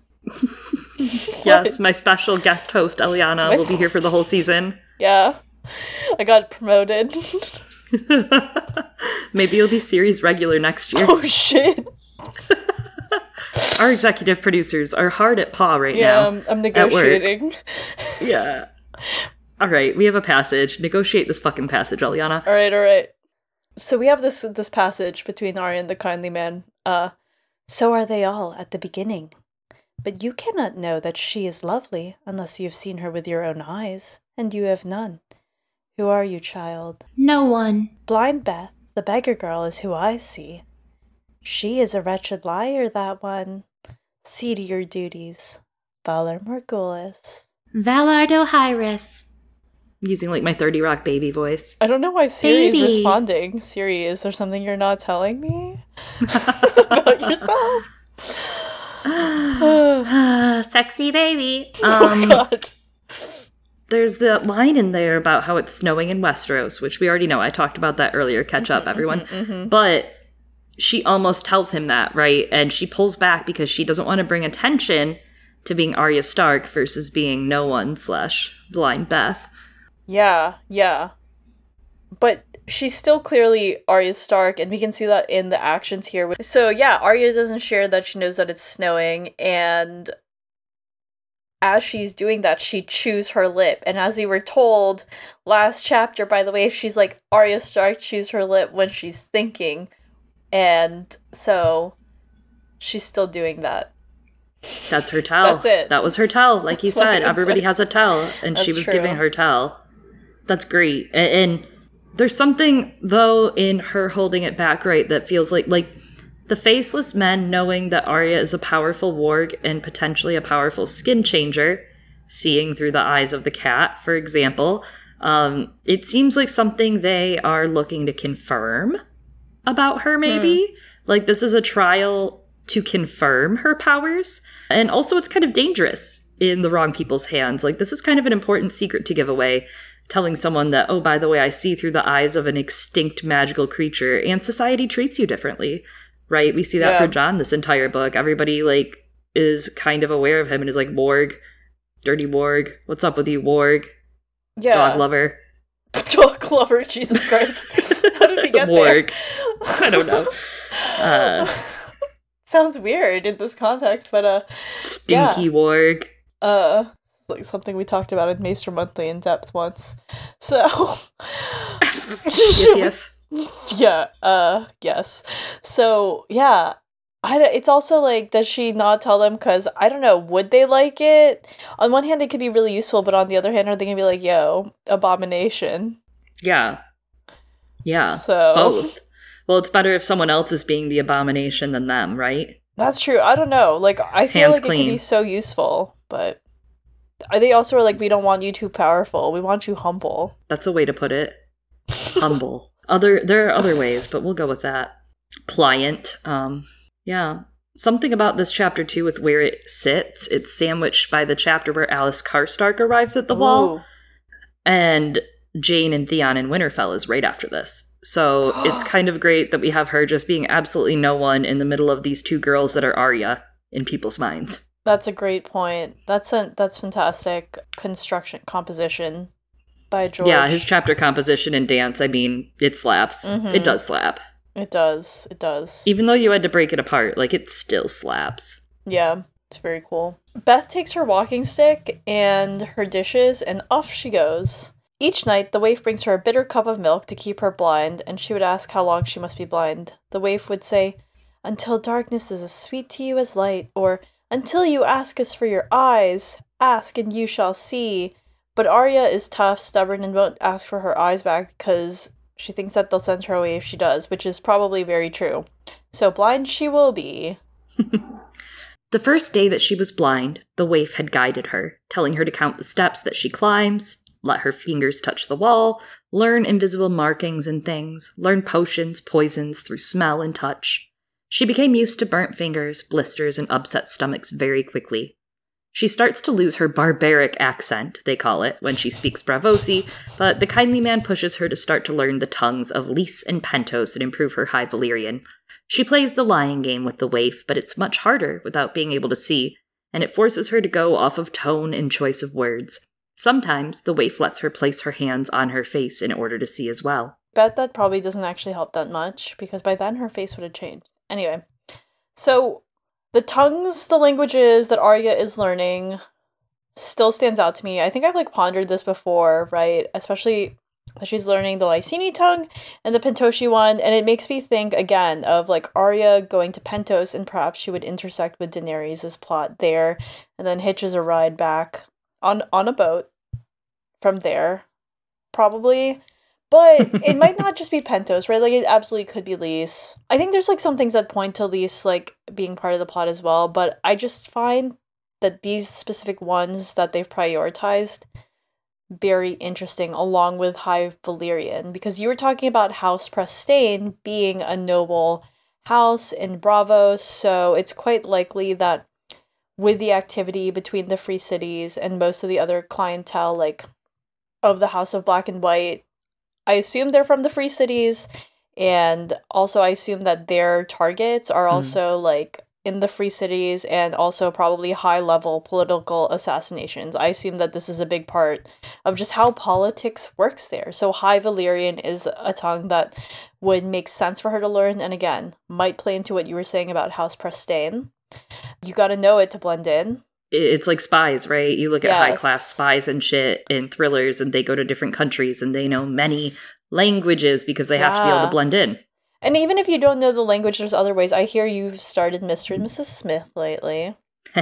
Yes, my special guest host Eliana my will be here for the whole season. Yeah, I got promoted. Maybe you'll be series regular next year. Oh shit. Our executive producers are hard at paw right yeah, now. Yeah, I'm negotiating. Yeah. All right, we have a passage. Negotiate this fucking passage, Eliana. All right, all right. So we have this this passage between Arya and the kindly man. Uh, so are they all at the beginning. But you cannot know that she is lovely unless you have seen her with your own eyes, and you have none. Who are you, child? No one. Blind Beth, the beggar girl, is who I see. She is a wretched liar, that one. See to your duties. Valar Morghulis. Valar Dohaeris. Using like my thirty Rock baby voice. I don't know why Siri Baby. is responding. Siri, is there something you're not telling me about yourself? Sexy baby. Oh, Um, God. there's the line in there about how it's snowing in Westeros, which we already know. I talked about that earlier. Catch up, everyone. Mm-hmm, mm-hmm. But she almost tells him that, right? And she pulls back because she doesn't want to bring attention to being Arya Stark versus being no one slash blind Beth. Yeah, yeah. But she's still clearly Arya Stark, and we can see that in the actions here. So yeah, Arya doesn't share that she knows that it's snowing, and as she's doing that, she chews her lip. And as we were told last chapter, by the way, she's like, Arya Stark chews her lip when she's thinking. And so she's still doing that. That's her tell. That's it. That was her tell. Like you That's what said, it everybody said. has a tell, and she That's was true. giving her tell. That's great. A- And there's something, though, in her holding it back, right, that feels like, like, the faceless men knowing that Arya is a powerful warg and potentially a powerful skin changer, seeing through the eyes of the cat, for example, um, it seems like something they are looking to confirm about her, maybe. Hmm. Like, this is a trial to confirm her powers. And also, it's kind of dangerous in the wrong people's hands. Like, this is kind of an important secret to give away, telling someone that, oh, by the way, I see through the eyes of an extinct magical creature, and society treats you differently, right? We see that Yeah. for Jon this entire book. Everybody, like, is kind of aware of him and is like, Warg, dirty Warg, what's up with you, Warg, Yeah. dog lover. Dog lover, Jesus Christ. How did we get Warg. there? I don't know. Uh, Sounds weird in this context, but uh, Stinky Warg. uh, like something we talked about in Maester Monthly in depth once. So, Yiff, yiff. yeah, uh, yes. So, yeah, I don't- it's also like, does she not tell them? Because I don't know, would they like it? On one hand, it could be really useful, but on the other hand, are they gonna be like, "Yo, abomination"? Yeah. Yeah. So Both. Well, it's better if someone else is being the abomination than them, right? that's true. I don't know. Like, I feel Hands like it clean. could be so useful, but they also are like, we don't want you too powerful. We want you humble. That's a way to put it. Humble. Other there are other ways, but we'll go with that. Pliant. Um, yeah. Something about this chapter too with where it sits. It's sandwiched by the chapter where Alice Karstark arrives at the wall. Ooh. And Jane and Theon in Winterfell is right after this. So it's kind of great that we have her just being absolutely no one in the middle of these two girls that are Arya in people's minds. That's a great point. That's a, that's fantastic construction composition by George. Yeah, his chapter composition and dance, I mean, it slaps. Mhm. It does slap. It does. It does. Even though you had to break it apart, like, it still slaps. Yeah, it's very cool. Beth takes her walking stick and her dishes, and off she goes. Each night, the waif brings her a bitter cup of milk to keep her blind, and she would ask how long she must be blind. The waif would say, "Until darkness is as sweet to you as light," or "Until you ask us for your eyes, ask and you shall see." But Arya is tough, stubborn, and won't ask for her eyes back because she thinks that they'll send her away if she does, which is probably very true. So blind she will be. The first day that she was blind, the waif had guided her, telling her to count the steps that she climbs, let her fingers touch the wall, learn invisible markings and things, learn potions, poisons through smell and touch. She became used to burnt fingers, blisters, and upset stomachs very quickly. She starts to lose her barbaric accent, they call it, when she speaks Braavosi, but the kindly man pushes her to start to learn the tongues of Lys and Pentos and improve her High Valyrian. She plays the lying game with the waif, but it's much harder without being able to see, and it forces her to go off of tone and choice of words. Sometimes, the waif lets her place her hands on her face in order to see as well. Bet that probably doesn't actually help that much, because by then her face would have changed. Anyway, so the tongues, the languages that Arya is learning still stands out to me. I think I've like pondered this before, right? Especially that she's learning the Lyseni tongue and the Pentoshi one, and it makes me think again of like Arya going to Pentos, and perhaps she would intersect with Daenerys' plot there, and then hitches a ride back on on a boat from there, probably. But it might not just be Pentos, right? Like, it absolutely could be Lys. I think there's, like, some things that point to Lys, like, being part of the plot as well, but I just find that these specific ones that they've prioritized, very interesting, along with High Valyrian, because you were talking about House Prestane being a noble house in Braavos, so it's quite likely that with the activity between the Free Cities and most of the other clientele, like, of the House of Black and White, I assume they're from the Free Cities, and also I assume that their targets are also, mm. like, in the Free Cities, and also probably high-level political assassinations. I assume that this is a big part of just how politics works there. So High Valyrian is a tongue that would make sense for her to learn, and again, might play into what you were saying about House Prestane. You gotta know it to blend in. It's like spies, right? You look at yes. high-class spies and shit in thrillers, and they go to different countries, and they know many languages because they yeah. have to be able to blend in. And even if you don't know the language, there's other ways. I hear you've started Mister and Missus Smith lately.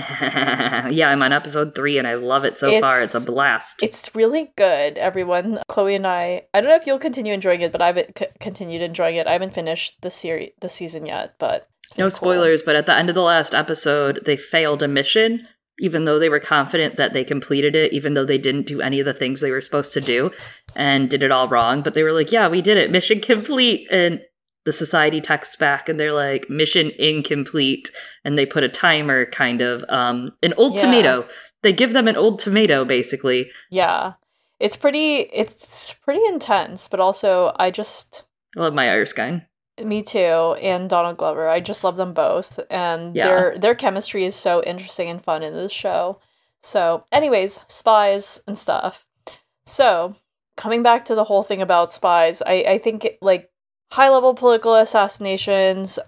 Yeah, I'm on episode three, and I love it so it's, far. It's a blast. It's really good, everyone. Chloe and I, I don't know if you'll continue enjoying it, but I've c- continued enjoying it. I haven't finished the series, the season yet, but no cool. spoilers, but at the end of the last episode, they failed a mission, even though they were confident that they completed it, even though they didn't do any of the things they were supposed to do, and did it all wrong. But they were like, yeah, we did it. Mission complete. And the society texts back and they're like, mission incomplete. And they put a timer, kind of, um, an old yeah. tomato. They give them an old tomato, basically. Yeah. It's pretty, it's pretty intense, but also I just... I love Maya Erskine. Me too, and Donald Glover. I just love them both. And yeah. their their chemistry is so interesting and fun in this show. So, anyways, spies and stuff. So, coming back to the whole thing about spies, I, I think, like, high-level political assassinations.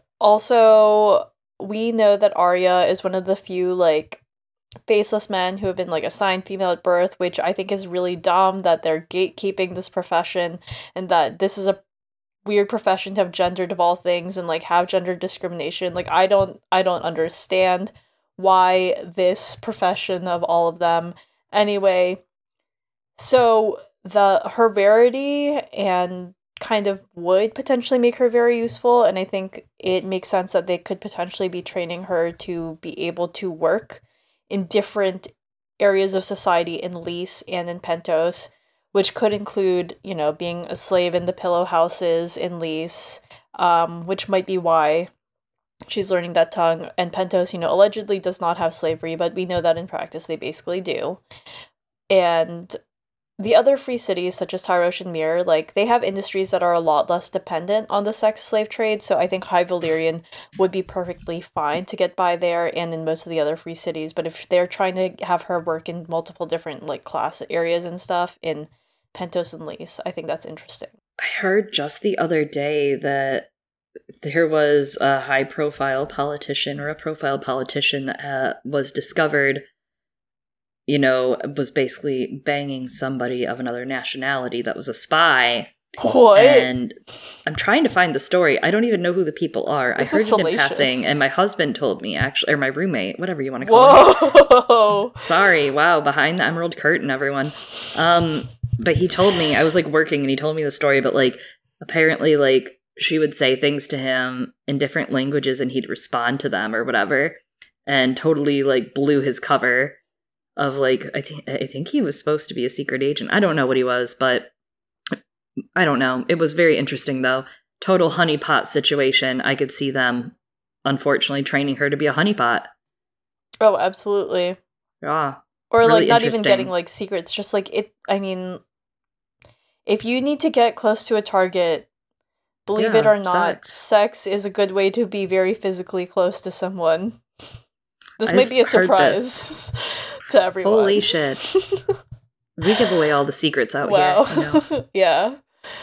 Also, we know that Arya is one of the few, like, faceless men who have been, like, assigned female at birth, which I think is really dumb that they're gatekeeping this profession, and that this is a weird profession to have gendered of all things, and, like, have gender discrimination. Like, I don't, I don't understand why this profession of all of them. Anyway, so the her rarity and kind of would potentially make her very useful, and I think it makes sense that they could potentially be training her to be able to work in different areas of society in Lys and in Pentos, which could include, you know, being a slave in the pillow houses in Lys, um, which might be why she's learning that tongue. And Pentos, you know, allegedly does not have slavery, but we know that in practice they basically do. And the other free cities, such as Tyrosh and Myr, like, they have industries that are a lot less dependent on the sex slave trade, so I think High Valyrian would be perfectly fine to get by there and in most of the other free cities. But if they're trying to have her work in multiple different, like, class areas and stuff in Pentos and Lys, I think that's interesting. I heard just the other day that there was a high-profile politician or a profile politician that uh, was discovered, you know, was basically banging somebody of another nationality that was a spy. What? And I'm trying to find the story. I don't even know who the people are. This I heard it salacious. in passing, and my husband told me, actually, or my roommate, whatever you want to call Whoa. him. Sorry, wow, behind the emerald curtain, everyone. Um, but he told me, I was, like, working, and he told me the story, but, like, apparently, like, she would say things to him in different languages, and he'd respond to them or whatever, and totally, like, blew his cover. Of, like, I think I think he was supposed to be a secret agent. I don't know what he was, but I don't know. It was very interesting, though. Total honeypot situation. I could see them, unfortunately, training her to be a honeypot. Oh, absolutely. Yeah. Or, really like, not even getting, like, secrets. Just, like, it, I mean, if you need to get close to a target, believe yeah, it or not, sex. sex is a good way to be very physically close to someone. This I've might be a surprise. To everyone. Holy shit. We give away all the secrets out wow. here. You know? Yeah.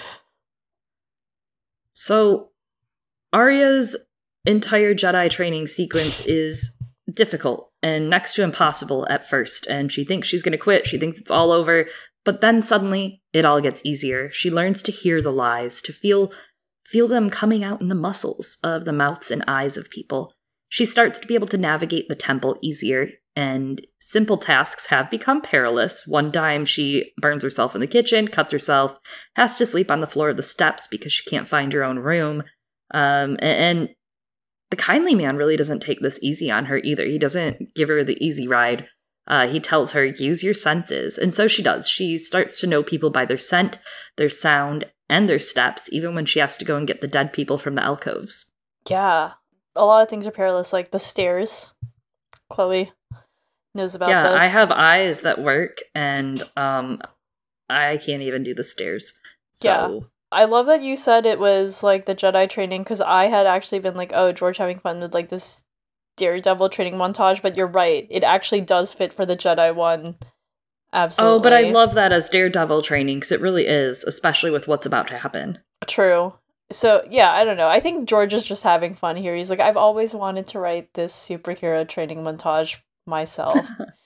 So, Arya's entire Jedi training sequence is difficult and next to impossible at first, and she thinks she's going to quit. She thinks it's all over, but then suddenly it all gets easier. She learns to hear the lies, to feel feel them coming out in the muscles of the mouths and eyes of people. She starts to be able to navigate the temple easier, and simple tasks have become perilous. One time she burns herself in the kitchen, cuts herself, has to sleep on the floor of the steps because she can't find her own room. Um, and the kindly man really doesn't take this easy on her either. He doesn't give her the easy ride. Uh, he tells her, use your senses. And so she does. She starts to know people by their scent, their sound, and their steps, even when she has to go and get the dead people from the alcoves. Yeah. A lot of things are perilous, like the stairs. Chloe knows about yeah, this. Yeah, I have eyes that work, and um, I can't even do the stairs. So. Yeah. I love that you said it was, like, the Jedi training, because I had actually been like, oh, George having fun with, like, this Daredevil training montage, but you're right. It actually does fit for the Jedi one. Absolutely. Oh, but I love that as Daredevil training, because it really is, especially with what's about to happen. True. So, yeah, I don't know. I think George is just having fun here. He's like, I've always wanted to write this superhero training montage myself.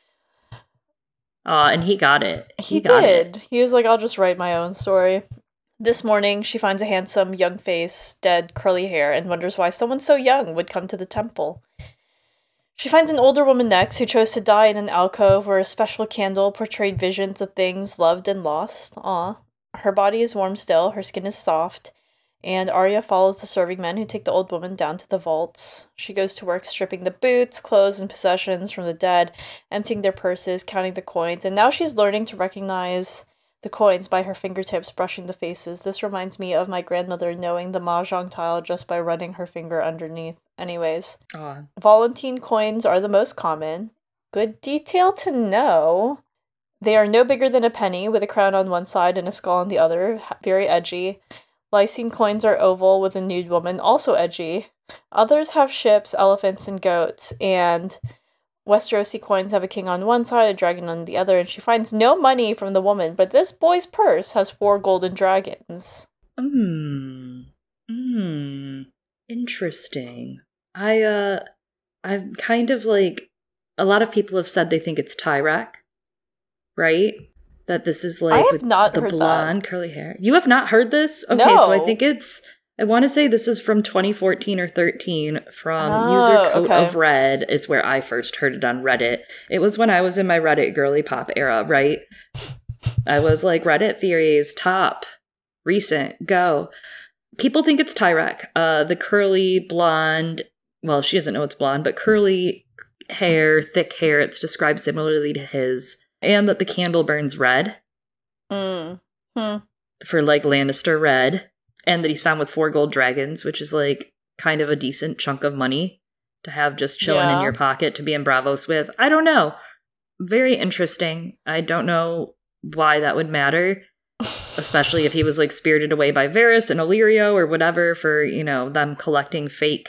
Aw, uh, and he got it. He, he got did. It. He was like, I'll just write my own story. This morning, she finds a handsome, young face, dead, curly hair, and wonders why someone so young would come to the temple. She finds an older woman next who chose to die in an alcove where a special candle portrayed visions of things loved and lost. Aw. Her body is warm still, her skin is soft, and Arya follows the serving men who take the old woman down to the vaults. She goes to work stripping the boots, clothes, and possessions from the dead, emptying their purses, counting the coins, and now she's learning to recognize the coins by her fingertips brushing the faces. This reminds me of my grandmother knowing the mahjong tile just by running her finger underneath. Anyways, Aww. Volantine coins are the most common. Good detail to know. They are no bigger than a penny, with a crown on one side and a skull on the other. Very edgy. Lysine coins are oval with a nude woman, also edgy. Others have ships, elephants, and goats, and Westerosi coins have a king on one side, a dragon on the other, and she finds no money from the woman, but this boy's purse has four golden dragons. Hmm. Hmm. Interesting. I, uh, I'm kind of like, a lot of people have said they think it's Tyrek, right? That this is like I have with not the heard blonde that. curly hair. You have not heard this? Okay, No. so I think it's, I want to say this is from twenty fourteen or thirteen from Oh, User Coat okay. of Red is where I first heard it on Reddit. It was when I was in my Reddit girly pop era, right? I was like, Reddit theories, top, recent, go. People think it's Tyrek. Uh, the curly blonde, well, she doesn't know it's blonde, but curly hair, thick hair, it's described similarly to his. And that the candle burns red. Mm. Hmm. For like Lannister red. And that he's found with four gold dragons, which is like kind of a decent chunk of money to have just chilling Yeah. in your pocket to be in Bravos with. I don't know. Very interesting. I don't know why that would matter. Especially if he was like spirited away by Varys and Illyrio or whatever for, you know, them collecting fake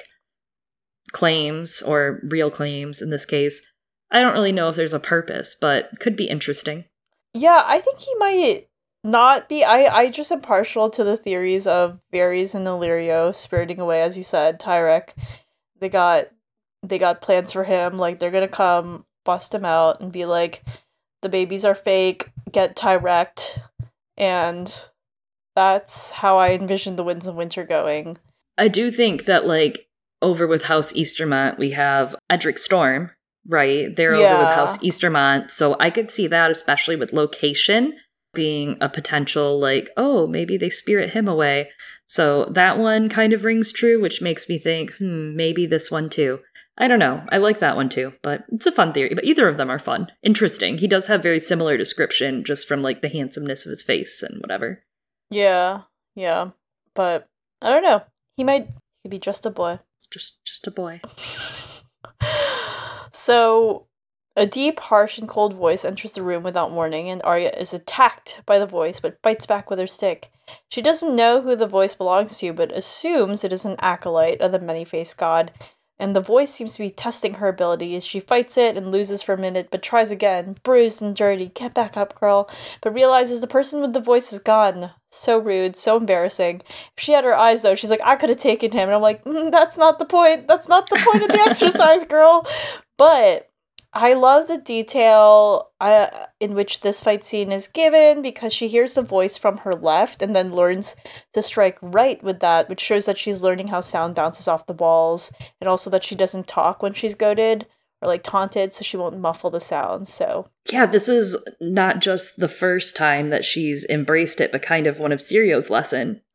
claims or real claims in this case. I don't really know if there's a purpose, but could be interesting. Yeah, I think he might not be. I, I just am partial to the theories of Varys and Illyrio spiriting away, as you said, Tyrek. They got they got plans for him. Like, they're gonna come bust him out and be like, the babies are fake, get Tyrek. And that's how I envision the Winds of Winter going. I do think that, like, over with House Eastermont, we have Edric Storm, right? They're Yeah. over with House Eastermont, so I could see that, especially with location, being a potential, like, oh, maybe they spirit him away. So that one kind of rings true, which makes me think, hmm, maybe this one too. I don't know. I like that one too, but it's a fun theory. But either of them are fun. Interesting. He does have very similar description just from, like, the handsomeness of his face and whatever. Yeah, yeah. But I don't know. He might he could be just a boy. Just just a boy. So, a deep, harsh, and cold voice enters the room without warning, and Arya is attacked by the voice, but bites back with her stick. She doesn't know who the voice belongs to, but assumes it is an acolyte of the many-faced god, and the voice seems to be testing her abilities. She fights it and loses for a minute, but tries again. Bruised and dirty. Get back up, girl. But realizes the person with the voice is gone. So rude. So embarrassing. If she had her eyes, though, she's like, I could have taken him. And I'm like, mm, that's not the point. That's not the point of the exercise, girl. But I love the detail uh, in which this fight scene is given, because she hears the voice from her left and then learns to strike right with that, which shows that she's learning how sound bounces off the walls, and also that she doesn't talk when she's goaded or like taunted, so she won't muffle the sounds. So yeah, this is not just the first time that she's embraced it, but kind of one of Sirio's lesson.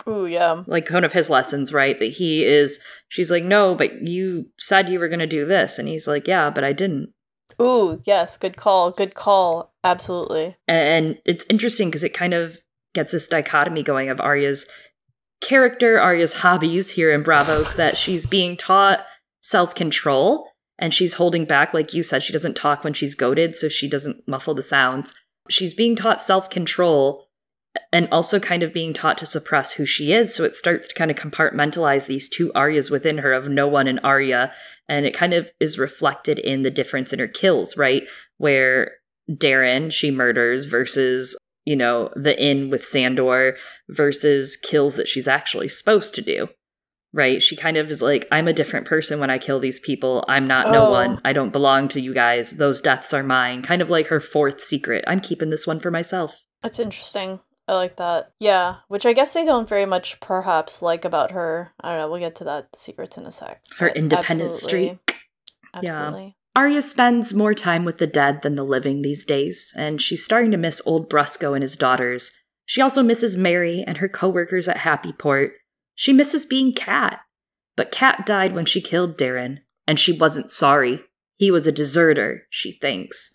Ooh, yeah. Like, one of his lessons, right? That he is, she's like, no, but you said you were going to do this. And he's like, yeah, but I didn't. Ooh, yes, good call, good call. Absolutely. And it's interesting because it kind of gets this dichotomy going of Arya's character, Arya's hobbies here in Braavos, that she's being taught self-control and she's holding back. Like you said, she doesn't talk when she's goaded, so she doesn't muffle the sounds. She's being taught self-control and also kind of being taught to suppress who she is. So it starts to kind of compartmentalize these two Aryas within her of No One and Arya. And it kind of is reflected in the difference in her kills, right? Where Darren, she murders versus, you know, the inn with Sandor versus kills that she's actually supposed to do, right? She kind of is like, I'm a different person when I kill these people. I'm not oh. No One. I don't belong to you guys. Those deaths are mine. Kind of like her fourth secret. I'm keeping this one for myself. That's interesting. I like that. Yeah, which I guess they don't very much perhaps like about her. I don't know, we'll get to that secrets in a sec. Her independent absolutely. streak. Absolutely. Yeah. Arya spends more time with the dead than the living these days, and she's starting to miss old Brusco and his daughters. She also misses Mary and her co-workers at Happy Port. She misses being Cat. But Cat died when she killed Darren, and she wasn't sorry. He was a deserter, she thinks.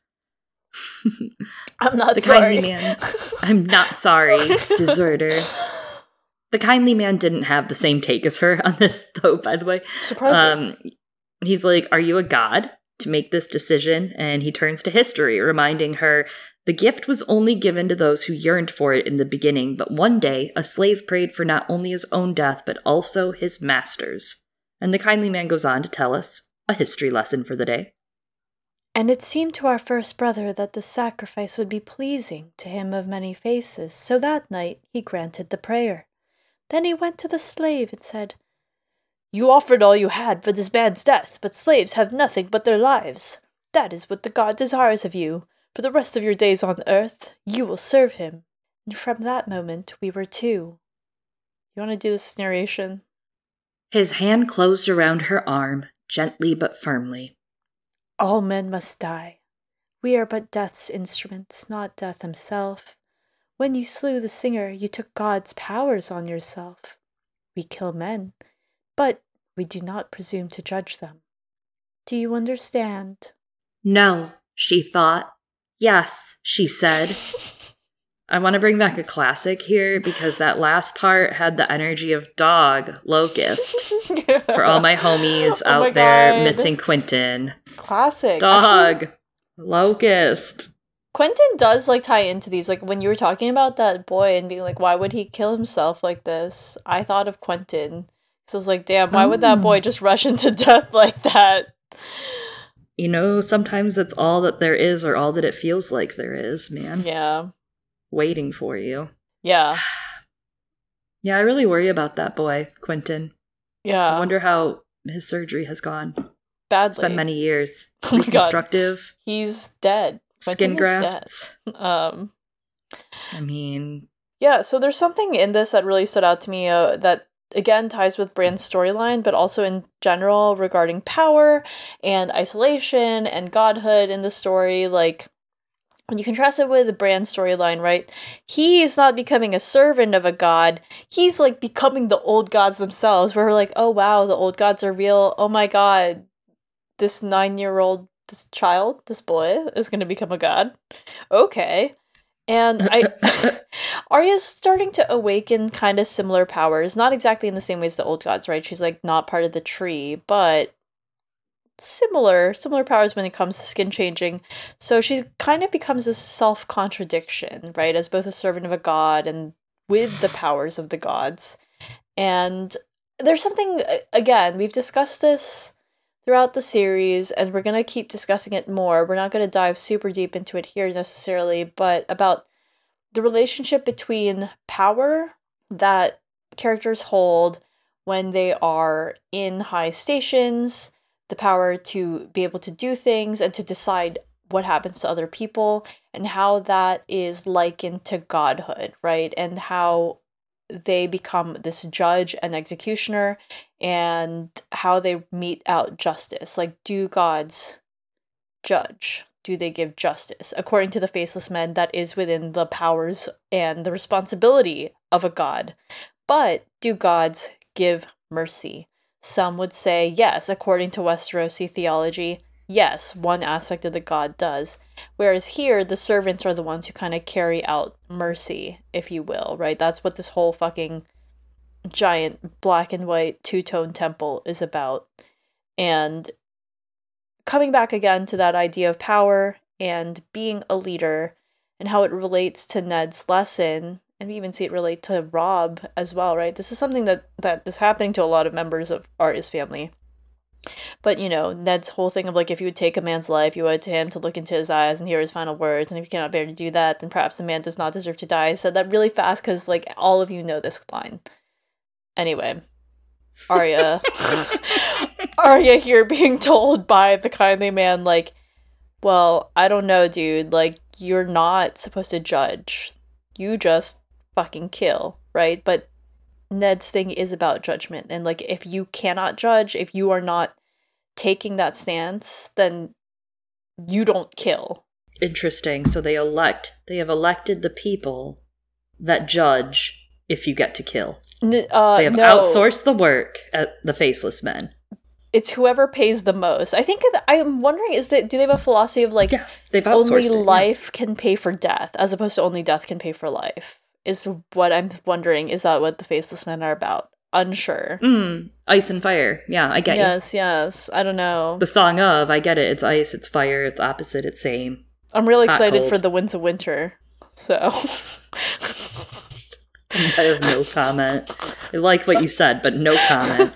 I'm not the sorry. Kindly man. I'm not sorry, deserter. The Kindly man didn't have the same take as her on this, though, by the way. Surprising. Um, he's like, are you a god to make this decision? And he turns to history, reminding her, the gift was only given to those who yearned for it in the beginning, but one day a slave prayed for not only his own death, but also his master's. And the Kindly man goes on to tell us a history lesson for the day. And it seemed to our first brother that the sacrifice would be pleasing to him of many faces, so that night he granted the prayer. Then he went to the slave and said, You offered all you had for this man's death, but slaves have nothing but their lives. That is what the god desires of you. For the rest of your days on earth, you will serve him. And from that moment we were two. You want to do this narration? His hand closed around her arm, gently but firmly. All men must die. We are but death's instruments, not death himself. When you slew the singer, you took God's powers on yourself. We kill men, but we do not presume to judge them. Do you understand? No, she thought. Yes, she said. I want to bring back a classic here because that last part had the energy of Dog, Locust. For all my homies Oh out my there God. missing Quentin. Classic. Dog, Actually, Locust. Quentin does like tie into these. Like when you were talking about that boy and being like, why would he kill himself like this? I thought of Quentin. So I was like, damn, why would that boy just rush into death like that? You know, sometimes it's all that there is or all that it feels like there is, man. Yeah. Waiting for you. Yeah. Yeah, I really worry about that boy, Quentin. Yeah. I wonder how his surgery has gone. Badly. It's been many years. Oh my God. Reconstructive. He's dead. Skin Quentin is grafts. dead. Um, I mean, yeah, so there's something in this that really stood out to me uh, that, again, ties with Bran's storyline, but also in general regarding power and isolation and godhood in the story. Like, when you contrast it with the Bran storyline, right? He's not becoming a servant of a god. He's like becoming the old gods themselves. Where we're like, oh wow, the old gods are real. Oh my god, this nine-year-old this child, this boy, is going to become a god. Okay. And I, Arya's starting to awaken kind of similar powers. Not exactly in the same way as the old gods, right? She's like not part of the tree, but similar similar powers when it comes to skin changing. So she kind of becomes this self-contradiction, right, as both a servant of a god and with the powers of the gods. And there's something, again, we've discussed this throughout the series, and we're going to keep discussing it more. We're not going to dive super deep into it here necessarily, but about the relationship between power that characters hold when they are in high stations, the power to be able to do things and to decide what happens to other people, and how that is likened to godhood, right? And how they become this judge and executioner, and how they mete out justice. Like, do gods judge? Do they give justice? According to the Faceless Men, that is within the powers and the responsibility of a god. But do gods give mercy? Some would say yes, according to Westerosi theology. Yes, one aspect of the god does. Whereas here, the servants are the ones who kind of carry out mercy, if you will, right? That's what this whole fucking giant black and white two-tone temple is about. And coming back again to that idea of power and being a leader and how it relates to Ned's lesson, and we even see it relate to Robb as well, right? This is something that, that is happening to a lot of members of Arya's family. But, you know, Ned's whole thing of, like, if you would take a man's life, you owe it to him to look into his eyes and hear his final words, and if you cannot bear to do that, then perhaps the man does not deserve to die. I said that really fast because, like, all of you know this line. Anyway, Arya. Arya here being told by the kindly man, like, well, I don't know, dude, like, you're not supposed to judge. You just fucking kill, right? But Ned's thing is about judgment, and like if you cannot judge, if you are not taking that stance, then you don't kill. Interesting. So they elect they have elected the people that judge if you get to kill. N- uh, they have no. outsourced the work at the Faceless Men. It's whoever pays the most. I think that, I'm wondering, is that do they have a philosophy of like yeah, they've outsourced only it, life yeah. can pay for death, as opposed to only death can pay for life? Is what I'm wondering. Is that what the Faceless Men are about? Unsure. Mm, ice and fire. Yeah, I get yes, you. Yes, yes. I don't know. The song of, I get it. It's ice, it's fire, it's opposite, it's same. I'm really Hot, excited cold. for the Winds of Winter. So. I have no comment. I like what you said, but no comment.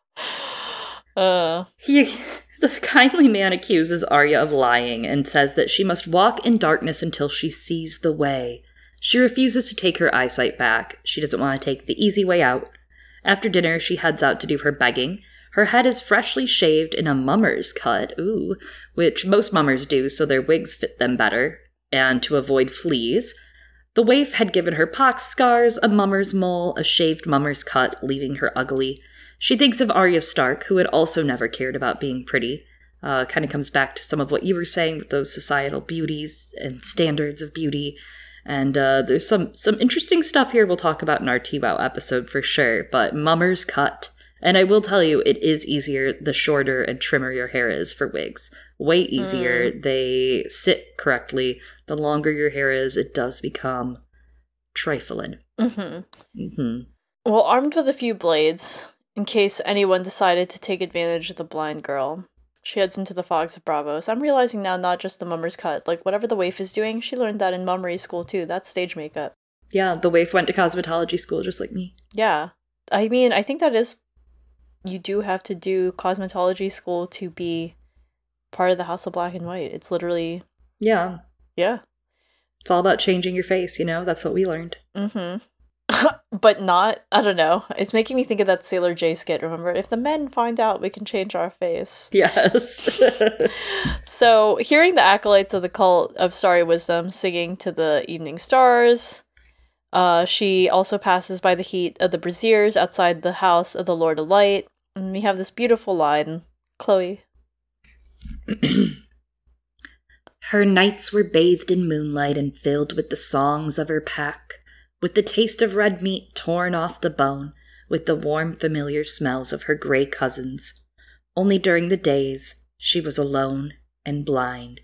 Uh. He, the kindly man accuses Arya of lying and says that she must walk in darkness until she sees the way. She refuses to take her eyesight back. She doesn't want to take the easy way out. After dinner, she heads out to do her begging. Her head is freshly shaved in a mummer's cut, ooh, which most mummers do so their wigs fit them better, and to avoid fleas. The waif had given her pox scars, a mummer's mole, a shaved mummer's cut, leaving her ugly. She thinks of Arya Stark, who had also never cared about being pretty. Uh, kind of comes back to some of what you were saying with those societal beauties and standards of beauty. And uh, there's some, some interesting stuff here we'll talk about in our T-Wow episode for sure, but mummer's cut. And I will tell you, it is easier the shorter and trimmer your hair is for wigs. Way easier. Mm. They sit correctly. The longer your hair is, it does become trifling. Mm-hmm. Mm-hmm. Well, armed with a few blades, in case anyone decided to take advantage of the blind girl, she heads into the fogs of Braavos. I'm realizing now not just the mummer's cut. Like, whatever the waif is doing, she learned that in mummery school, too. That's stage makeup. Yeah, the waif went to cosmetology school just like me. Yeah. I mean, I think that is... You do have to do cosmetology school to be part of the House of Black and White. It's literally... Yeah. Yeah. It's all about changing your face, you know? That's what we learned. Mm-hmm. But not, I don't know. It's making me think of that Sailor J skit, remember? If the men find out, we can change our face. Yes. So, hearing the acolytes of the cult of Starry Wisdom singing to the evening stars, uh, she also passes by the heat of the braziers outside the house of the Lord of Light. And we have this beautiful line. Chloe. Her nights were bathed in moonlight and filled with the songs of her pack, with the taste of red meat torn off the bone, with the warm, familiar smells of her gray cousins. Only during the days, she was alone and blind.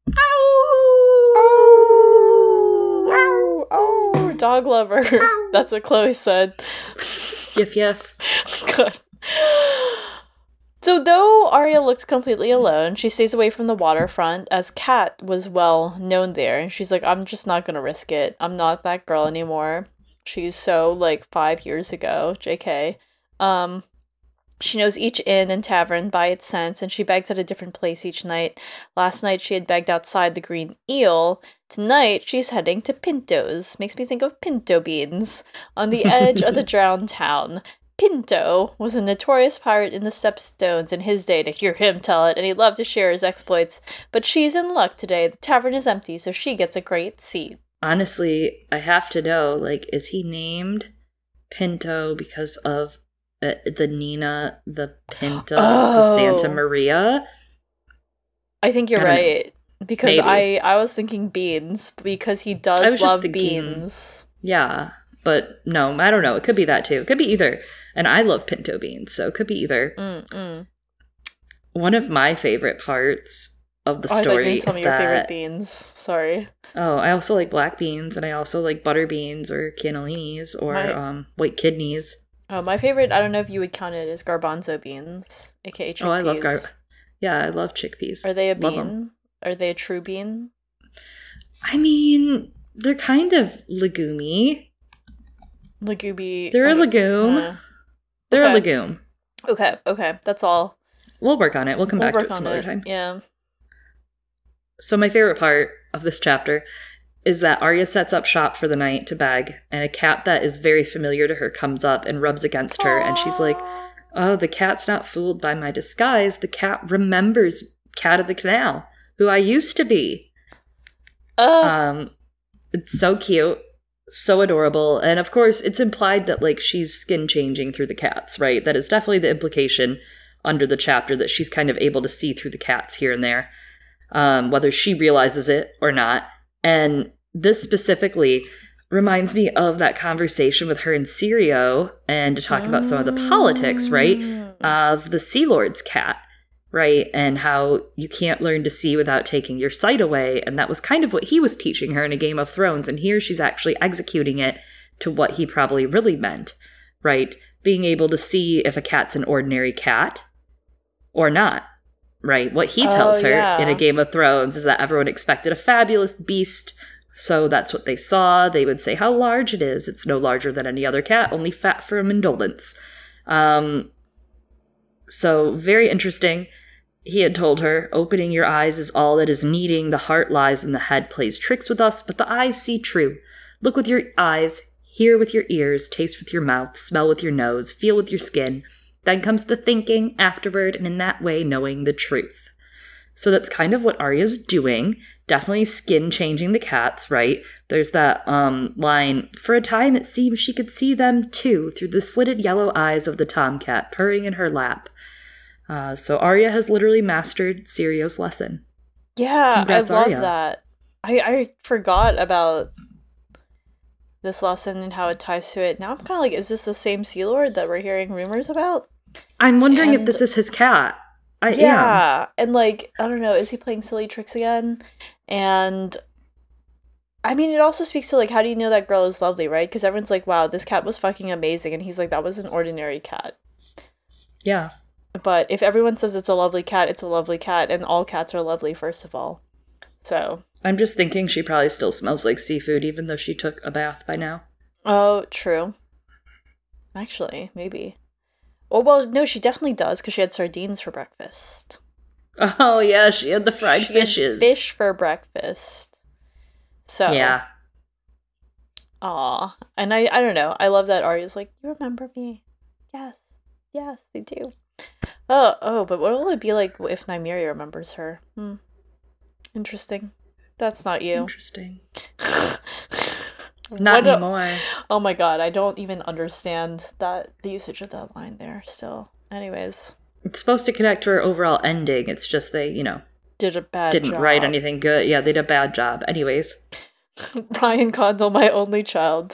Ow! Ow! Ow! Dog lover. That's what Chloe said. Yiff yiff. Good. So though Arya looks completely alone, she stays away from the waterfront, as Kat was well known there, and she's like, I'm just not gonna risk it. I'm not that girl anymore. She's so, like, five years ago, J K. Um, she knows each inn and tavern by its scents, and she begs at a different place each night. Last night she had begged outside the Green Eel. Tonight she's heading to Pinto's. Makes me think of pinto beans. On the edge of the drowned town. Pinto was a notorious pirate in the Stepstones in his day, to hear him tell it, and he loved to share his exploits. But she's in luck today. The tavern is empty, so she gets a great seat. Honestly, I have to know, like, is he named Pinto because of uh, the Nina, the Pinta, oh. the Santa Maria? I think you're I right. Because Maybe. I, I was thinking beans, because he does love thinking, beans. Yeah. But no, I don't know. It could be that too. It could be either. And I love pinto beans, so it could be either. Mm-mm. One of my favorite parts of the oh, story I thought you were gonna tell is me that... your favorite beans. Sorry. Oh, I also like black beans, and I also like butter beans or cannellinis or My- um, white kidneys. Oh, my favorite, I don't know if you would count it as garbanzo beans, aka chickpeas. Oh, I love gar. Yeah, I love chickpeas. Are they a Love bean? 'em. Are they a true bean? I mean, they're kind of legumy. Legume. They're a I- legume. uh, They're okay. a legume. Okay, okay, that's all. We'll work on it. We'll come We'll back to work it some on other it. time. Yeah. So my favorite part of this chapter is that Arya sets up shop for the night to beg, and a cat that is very familiar to her comes up and rubs against her, and she's like, oh, the cat's not fooled by my disguise. The cat remembers Cat of the Canal, who I used to be. Ugh. Um, it's so cute, so adorable, and of course, it's implied that like she's skin changing through the cats, right? That is definitely the implication under the chapter, that she's kind of able to see through the cats here and there, um, whether she realizes it or not. And this specifically reminds me of that conversation with her and Sirio, and to talk about some of the politics, right, Mm. of the Sea Lord's cat, right, and how you can't learn to see without taking your sight away, and that was kind of what he was teaching her in A Game of Thrones, and here she's actually executing it to what he probably really meant, right, being able to see if a cat's an ordinary cat or not, right? What he tells Oh, her yeah. in A Game of Thrones is that everyone expected a fabulous beast, so that's what they saw. They would say how large it is. It's no larger than any other cat, only fat from indolence. Um, so very interesting. He had told her, opening your eyes is all that is needing. The heart lies and the head plays tricks with us, but the eyes see true. Look with your eyes, hear with your ears, taste with your mouth, smell with your nose, feel with your skin. Then comes the thinking afterward, and in that way knowing the truth. So that's kind of what Arya's doing. Definitely skin changing the cats, right? There's that um, line, for a time it seemed she could see them too, through the slitted yellow eyes of the tomcat purring in her lap. Uh, so Arya has literally mastered Sirio's lesson. Yeah, Congrats, I love Arya. that. I, I forgot about this lesson and how it ties to it. Now I'm kind of like, is this the same Sea Lord that we're hearing rumors about? I'm wondering if And- this is his cat. I am. Yeah, and like, I don't know, is he playing silly tricks again? And I mean, it also speaks to like, how do you know that girl is lovely, right? Because everyone's like, wow, this cat was fucking amazing. And he's like, that was an ordinary cat. Yeah. But if everyone says it's a lovely cat, it's a lovely cat. And all cats are lovely, first of all. So, I'm just thinking she probably still smells like seafood, even though she took a bath by now. oh, true. Actually, maybe. Oh, well, no, she definitely does, because she had sardines for breakfast. Oh, yeah, she had the fried She had fishes. fish for breakfast. So, Yeah. aw. And I, I don't know. I love that Arya's like, you remember me? Yes. Yes, they do. Oh, oh, but what will it be like if Nymeria remembers her? Hmm. Interesting. That's not you. Interesting. Not What a- anymore. oh my god, I don't even understand that the usage of that line there still. Anyways, It's supposed to connect to her overall ending. It's just they, you know, did a bad didn't job. write anything good. Yeah, they did a bad job. Anyways. Brian Condell, my only child.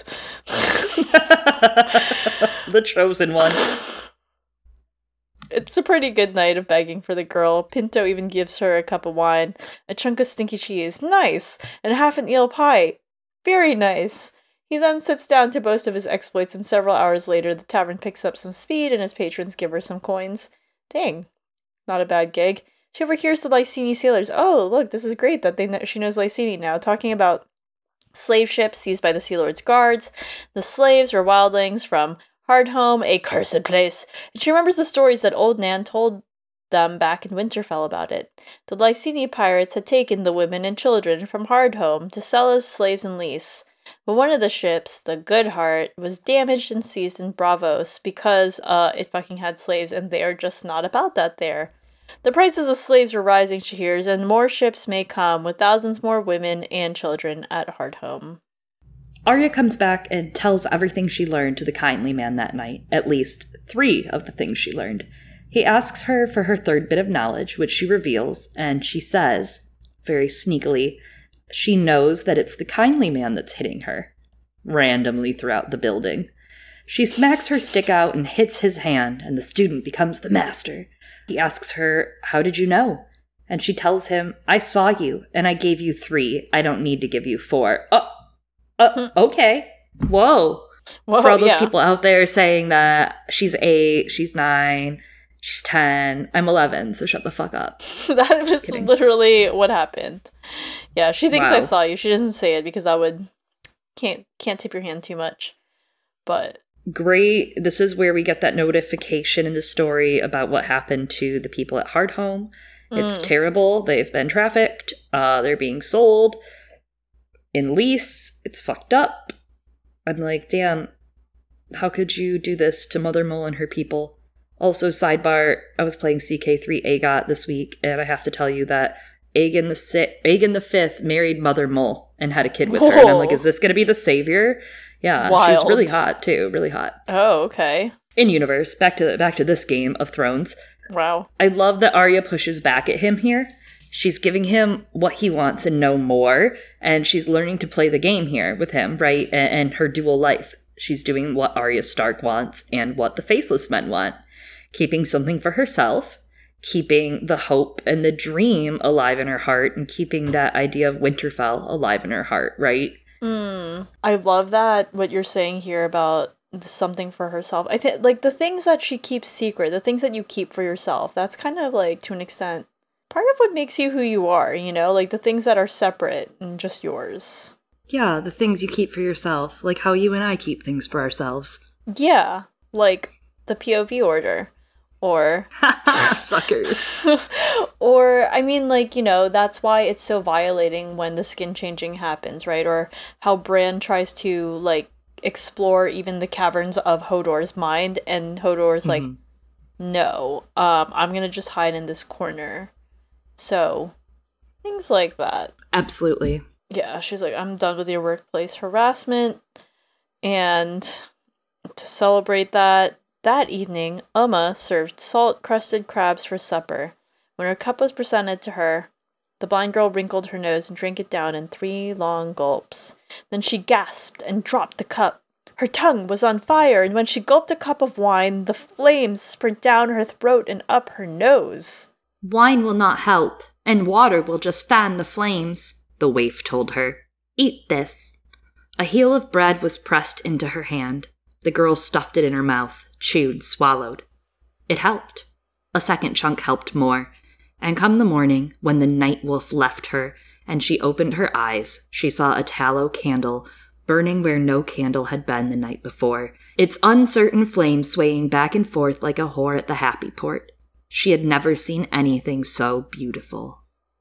The chosen one. It's a pretty good night of begging for the girl. Pinto even gives her a cup of wine, a chunk of stinky cheese, nice, and half an eel pie, very nice. He then sits down to boast of his exploits, and several hours later, the tavern picks up some speed, and his patrons give her some coins. Dang, not a bad gig. She overhears the Lysini sailors. Oh, look, this is great that they know- she knows Lysini now, talking about slave ships seized by the Sea Lord's guards. The slaves were wildlings from Hardhome, a cursed place, and she remembers the stories that old Nan told them back in Winterfell about it. The Lysini pirates had taken the women and children from Hardhome to sell as slaves in lease, but one of the ships, the Goodheart, was damaged and seized in Bravos because uh, it fucking had slaves, and they are just not about that there. The prices of slaves were rising, she hears, and more ships may come, with thousands more women and children at Hardhome. Arya comes back and tells everything she learned to the kindly man that night, at least three of the things she learned. He asks her for her third bit of knowledge, which she reveals, and she says, very sneakily, she knows that it's the kindly man that's hitting her. randomly throughout the building. She smacks her stick out and hits his hand, and the student becomes the master. He asks her, "How did you know?" And she tells him, "I saw you, and I gave you three. I don't need to give you four." Oh, uh, okay. Whoa. Whoa, For all those yeah. people out there saying that she's eight, she's nine, she's ten, I'm eleven, so shut the fuck up. That was kidding. literally what happened. Yeah, she thinks Wow. I saw you. She doesn't say it because that would can't can't tip your hand too much. But Great. This is where we get that notification in the story about what happened to the people at Hardhome. It's Mm. terrible. They've been trafficked. Uh, they're being sold in lease. It's fucked up. I'm like, damn, how could you do this to Mother Mole and her people? Also, sidebar, I was playing C K three AGOT this week, and I have to tell you that Aegon the si- Aegon the Fifth married Mother Mole and had a kid with her. And I'm like, Whoa. is this going to be the savior? Yeah, she's Wild. really hot, too. Really hot. oh, okay. In universe, back to back to this Game of Thrones. Wow. I love that Arya pushes back at him here. She's giving him what he wants and no more, and she's learning to play the game here with him, right? And, and her dual life. She's doing what Arya Stark wants and what the Faceless Men want. Keeping something for herself, keeping the hope and the dream alive in her heart, and keeping that idea of Winterfell alive in her heart, right? Mm. I love that what you're saying here about something for herself. I think like the things that she keeps secret, the things that you keep for yourself, that's kind of like to an extent part of what makes you who you are, you know, like the things that are separate and just yours. Yeah, the things you keep for yourself, like how you and I keep things for ourselves. Yeah, like the P O V order. Or Suckers. or I mean, like, you know, that's why it's so violating when the skin changing happens, right? Or how Bran tries to like explore even the caverns of Hodor's mind, and Hodor's like, Mm-hmm. no, um, I'm gonna just hide in this corner. So things like that. Absolutely. Yeah, she's like, I'm done with your workplace harassment. And to celebrate that, that evening, Uma served salt-crusted crabs for supper. When her cup was presented to her, the blind girl wrinkled her nose and drank it down in three long gulps. Then she gasped and dropped the cup. Her tongue was on fire, and when she gulped a cup of wine, the flames sprint down her throat and up her nose. "Wine will not help, and water will just fan the flames," the waif told her. "Eat this." A heel of bread was pressed into her hand. The girl stuffed it in her mouth, chewed, swallowed. It helped. A second chunk helped more. And come the morning, when the night wolf left her, and she opened her eyes, she saw a tallow candle burning where no candle had been the night before, its uncertain flame swaying back and forth like a whore at the happy port. She had never seen anything so beautiful.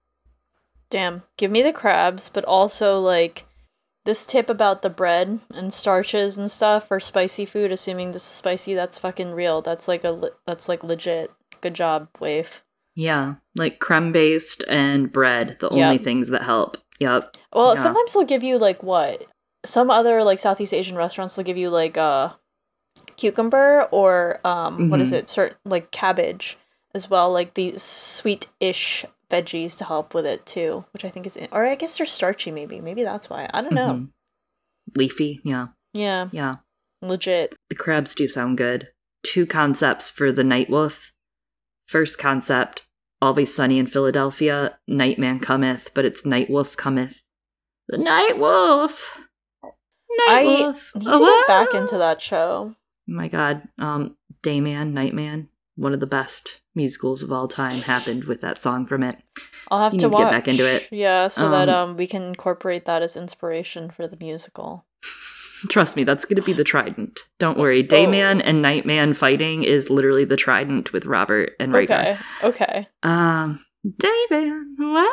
Damn, give me the crabs, but also, like, this tip about the bread and starches and stuff for spicy food, assuming this is spicy, that's fucking real. That's like a le- that's like legit. Good job, Waif. Yeah, like creme-based and bread, the Yep. only things that help. Yep. Well, Yeah. sometimes they'll give you like what? Some other like Southeast Asian restaurants they'll give you like uh cucumber or um what is Mhm. it? Certain like cabbage as well, like these sweet-ish veggies to help with it too, which I think is or I guess they're starchy maybe. Maybe that's why. I don't know. Mhm. Leafy, yeah. Yeah, Yeah. legit. The crabs do sound good. Two concepts for the Night Wolf. First concept, Always Sunny in Philadelphia, Nightman cometh, but it's Night Wolf cometh. The Night Wolf! Night I Wolf! need Oh, to get back wow. into that show. Oh my god, um, Dayman, Nightman, one of the best musicals of all time happened with that song from it. I'll have You to need to watch. get back into it. Yeah, so that Um, um we can incorporate that as inspiration for the musical. Trust me, that's going to be the trident. Don't worry. Dayman Oh. and Nightman fighting is literally the trident with Robert and Rhaegar. Okay, okay. Um, Dayman, wow.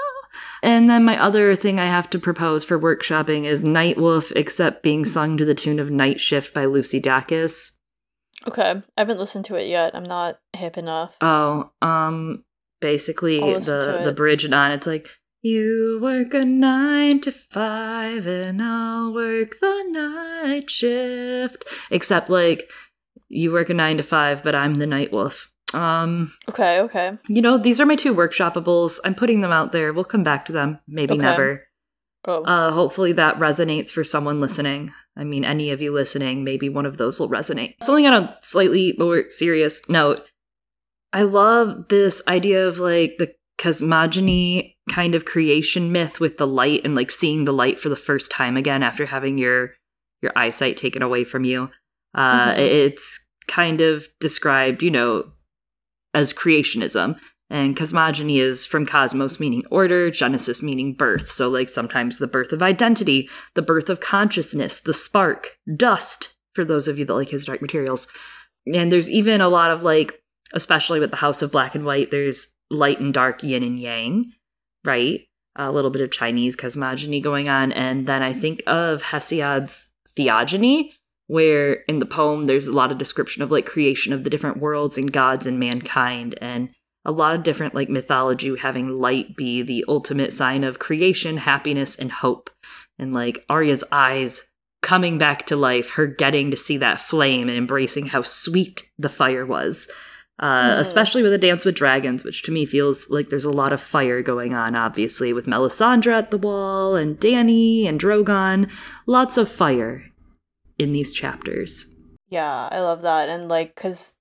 And then my other thing I have to propose for workshopping is Night Wolf, except being sung to the tune of Night Shift by Lucy Dacus. Okay, I haven't listened to it yet. I'm not hip enough. Oh, um, basically I'll listen to the it. the bridge and on it's like, you work a nine to five and I'll work the night shift. Except like you work a nine to five, but I'm the Night Wolf. Um, Okay, okay. you know, these are my two workshoppables. I'm putting them out there. We'll come back to them. Maybe Okay. never. Oh. Uh, hopefully that resonates for someone listening. I mean, any of you listening, maybe one of those will resonate. Something on a slightly more serious note. I love this idea of like the cosmogony kind of creation myth with the light and like seeing the light for the first time again after having your your eyesight taken away from you. Uh, mm-hmm. It's kind of described, you know, as creationism. And cosmogony is from cosmos meaning order, genesis meaning birth. So like sometimes the birth of identity, the birth of consciousness, the spark, dust, for those of you that like his Dark Materials. And there's even a lot of like, especially with the House of Black and White, there's light and dark, yin and yang, right? A little bit of Chinese cosmogony going on. And then I think of Hesiod's Theogony, where in the poem there's a lot of description of like creation of the different worlds and gods and mankind, and a lot of different like mythology having light be the ultimate sign of creation, happiness, and hope. And like Arya's eyes coming back to life, her getting to see that flame and embracing how sweet the fire was. Uh, mm. Especially with A Dance with Dragons, which to me feels like there's a lot of fire going on, obviously, with Melisandre at the wall, and Dany, and Drogon. Lots of fire in these chapters. Yeah, I love that. And like, because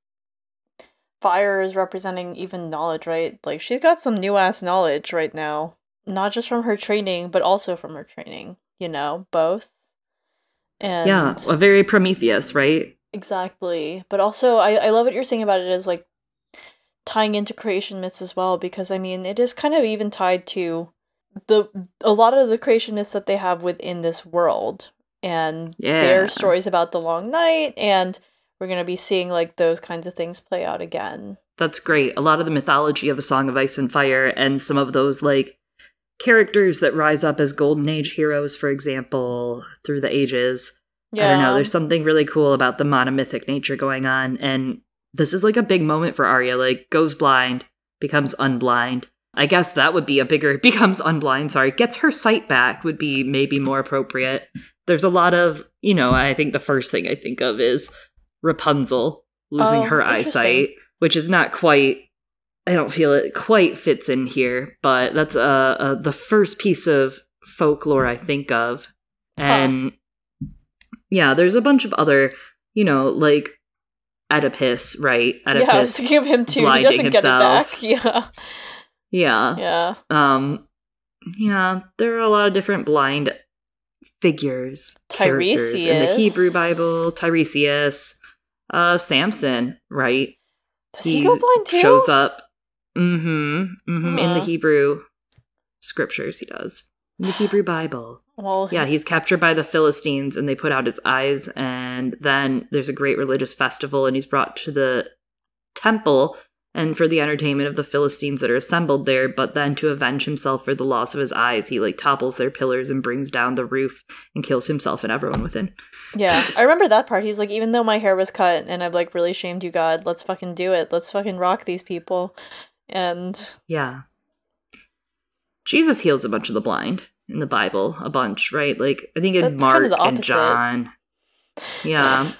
fire is representing even knowledge, right? Like, she's got some new-ass knowledge right now. Not just from her training, but also from her training, you know? Both. And yeah, a very Prometheus, right? Exactly. But also, I, I love what you're saying about it as, like, tying into creation myths as well, because, I mean, it is kind of even tied to the a lot of the creation myths that they have within this world. And yeah. their stories about the Long Night, and we're going to be seeing, like, those kinds of things play out again. That's great. A lot of the mythology of A Song of Ice and Fire, and some of those, like, characters that rise up as Golden Age heroes, for example, through the ages. Yeah. I don't know. There's something really cool about the monomythic nature going on, and this is, like, a big moment for Arya. Like, goes blind, becomes unblind. I guess that would be a bigger... Becomes unblind, sorry. Gets her sight back would be maybe more appropriate. There's a lot of, you know, I think the first thing I think of is Rapunzel losing oh, her eyesight, which is not quite, I don't feel it quite fits in here, but that's uh, uh the first piece of folklore I think of. And huh. yeah, there's a bunch of other, you know, like Oedipus, right? Oedipus yeah, I was thinking of him too. He doesn't himself. Get it back. Yeah. Yeah. Yeah. Um, yeah, there are a lot of different blind figures, characters in the Hebrew Bible. Tiresias, uh, Samson, right? Does he, he go blind too? Shows up, mm-hmm, mm-hmm uh-huh. in the Hebrew scriptures. He does in the Hebrew Bible. Well, yeah, he's captured by the Philistines, and they put out his eyes. And then there's a great religious festival, and he's brought to the temple. And for the entertainment of the Philistines that are assembled there, but then to avenge himself for the loss of his eyes, he like topples their pillars and brings down the roof and kills himself and everyone within. Yeah, I remember that part. He's like, even though my hair was cut and I've like really shamed you, God, let's fucking do it. Let's fucking rock these people. And yeah, Jesus heals a bunch of the blind in the Bible, a bunch, right? Like I think in That's Mark kind of the and John. Yeah.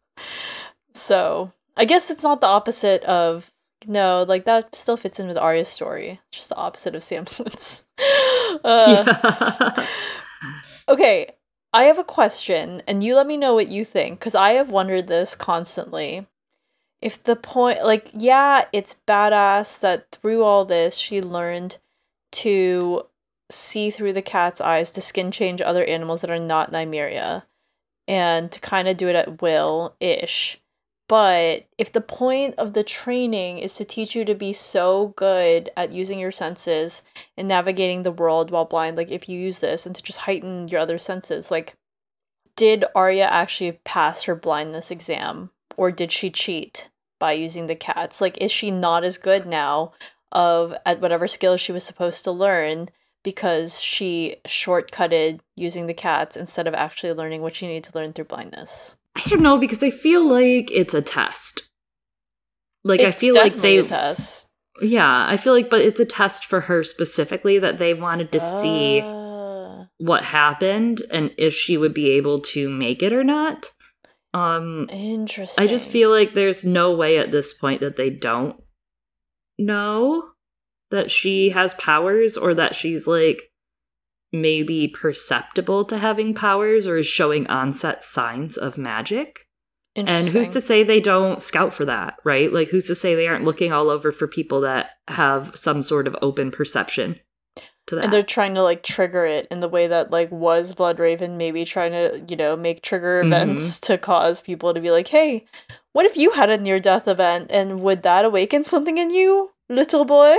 So I guess it's not the opposite of. No, like, that still fits in with Arya's story. It's just the opposite of Samson's. uh, yeah. Okay, I have a question, and you let me know what you think, because I have wondered this constantly. If the point, like, yeah, it's badass that through all this, she learned to see through the cat's eyes to skin change other animals that are not Nymeria, and to kind of do it at will-ish. But if the point of the training is to teach you to be so good at using your senses and navigating the world while blind, like if you use this and to just heighten your other senses, like did Arya actually pass her blindness exam or did she cheat by using the cats? Like, is she not as good now of at whatever skill she was supposed to learn because she shortcutted using the cats instead of actually learning what she needed to learn through blindness? I don't know, because I feel like it's a test. Like, it's I feel like they... a test. Yeah, I feel like, but it's a test for her specifically that they wanted to uh... see what happened and if she would be able to make it or not. Um, Interesting. I just feel like there's no way at this point that they don't know that she has powers or that she's, like, maybe perceptible to having powers or is showing onset signs of magic. And who's to say they don't scout for that, right? Like, who's to say they aren't looking all over for people that have some sort of open perception to that? And they're trying to, like, trigger it in the way that, like, was Bloodraven maybe trying to, you know, make trigger events mm-hmm. to cause people to be like, hey, what if you had a near-death event, and would that awaken something in you, little boy?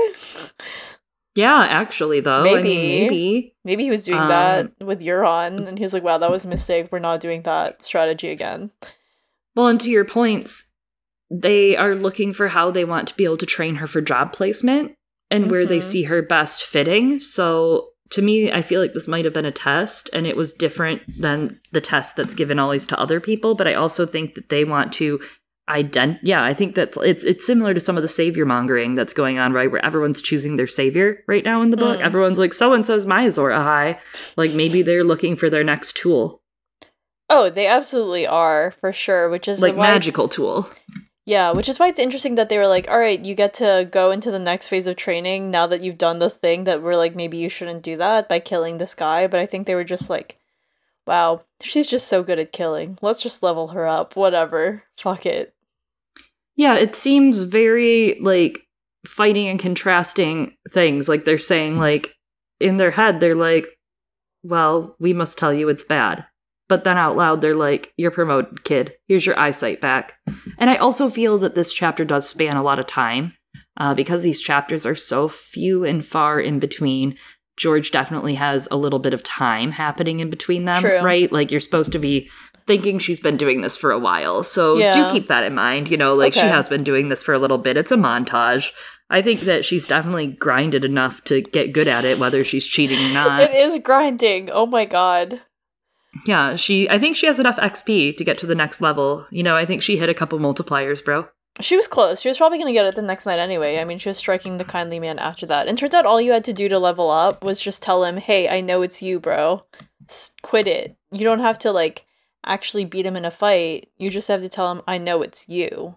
Yeah, actually, though. Maybe. I mean, maybe. Maybe he was doing um, that with Euron, and he was like, wow, that was a mistake. We're not doing that strategy again. Well, and to your points, they are looking for how they want to be able to train her for job placement and mm-hmm. where they see her best fitting. So to me, I feel like this might have been a test, and it was different than the test that's given always to other people. But I also think that they want to ident. Yeah, I think that it's it's similar to some of the savior mongering that's going on, right? Where everyone's choosing their savior right now in the book. Mm. Everyone's like, so and so's my Azor Ahai. Like, maybe they're looking for their next tool. Oh, they absolutely are, for sure, which is like why, magical tool. Yeah, which is why it's interesting that they were like, all right, you get to go into the next phase of training now that you've done the thing that we're like, maybe you shouldn't do that by killing this guy. But I think they were just like, wow, she's just so good at killing. Let's just level her up. Whatever. Fuck it. Yeah, it seems very, like, fighting and contrasting things. Like, they're saying, like, in their head, they're like, well, we must tell you it's bad. But then out loud, they're like, you're promoted, kid. Here's your eyesight back. And I also feel that this chapter does span a lot of time. Uh, because these chapters are so few and far in between, George definitely has a little bit of time happening in between them, True. Right? Like, you're supposed to be thinking she's been doing this for a while. So yeah. do keep that in mind. You know, like, okay. she has been doing this for a little bit. It's a montage. I think that she's definitely grinded enough to get good at it, whether she's cheating or not. It is grinding. Oh my god. Yeah, she. I think she has enough X P to get to the next level. You know, I think she hit a couple multipliers, bro. She was close. She was probably going to get it the next night anyway. I mean, she was striking the kindly man after that. And turns out all you had to do to level up was just tell him, hey, I know it's you, bro. S- quit it. You don't have to, like, actually beat him in a fight. You just have to tell him, I know it's you.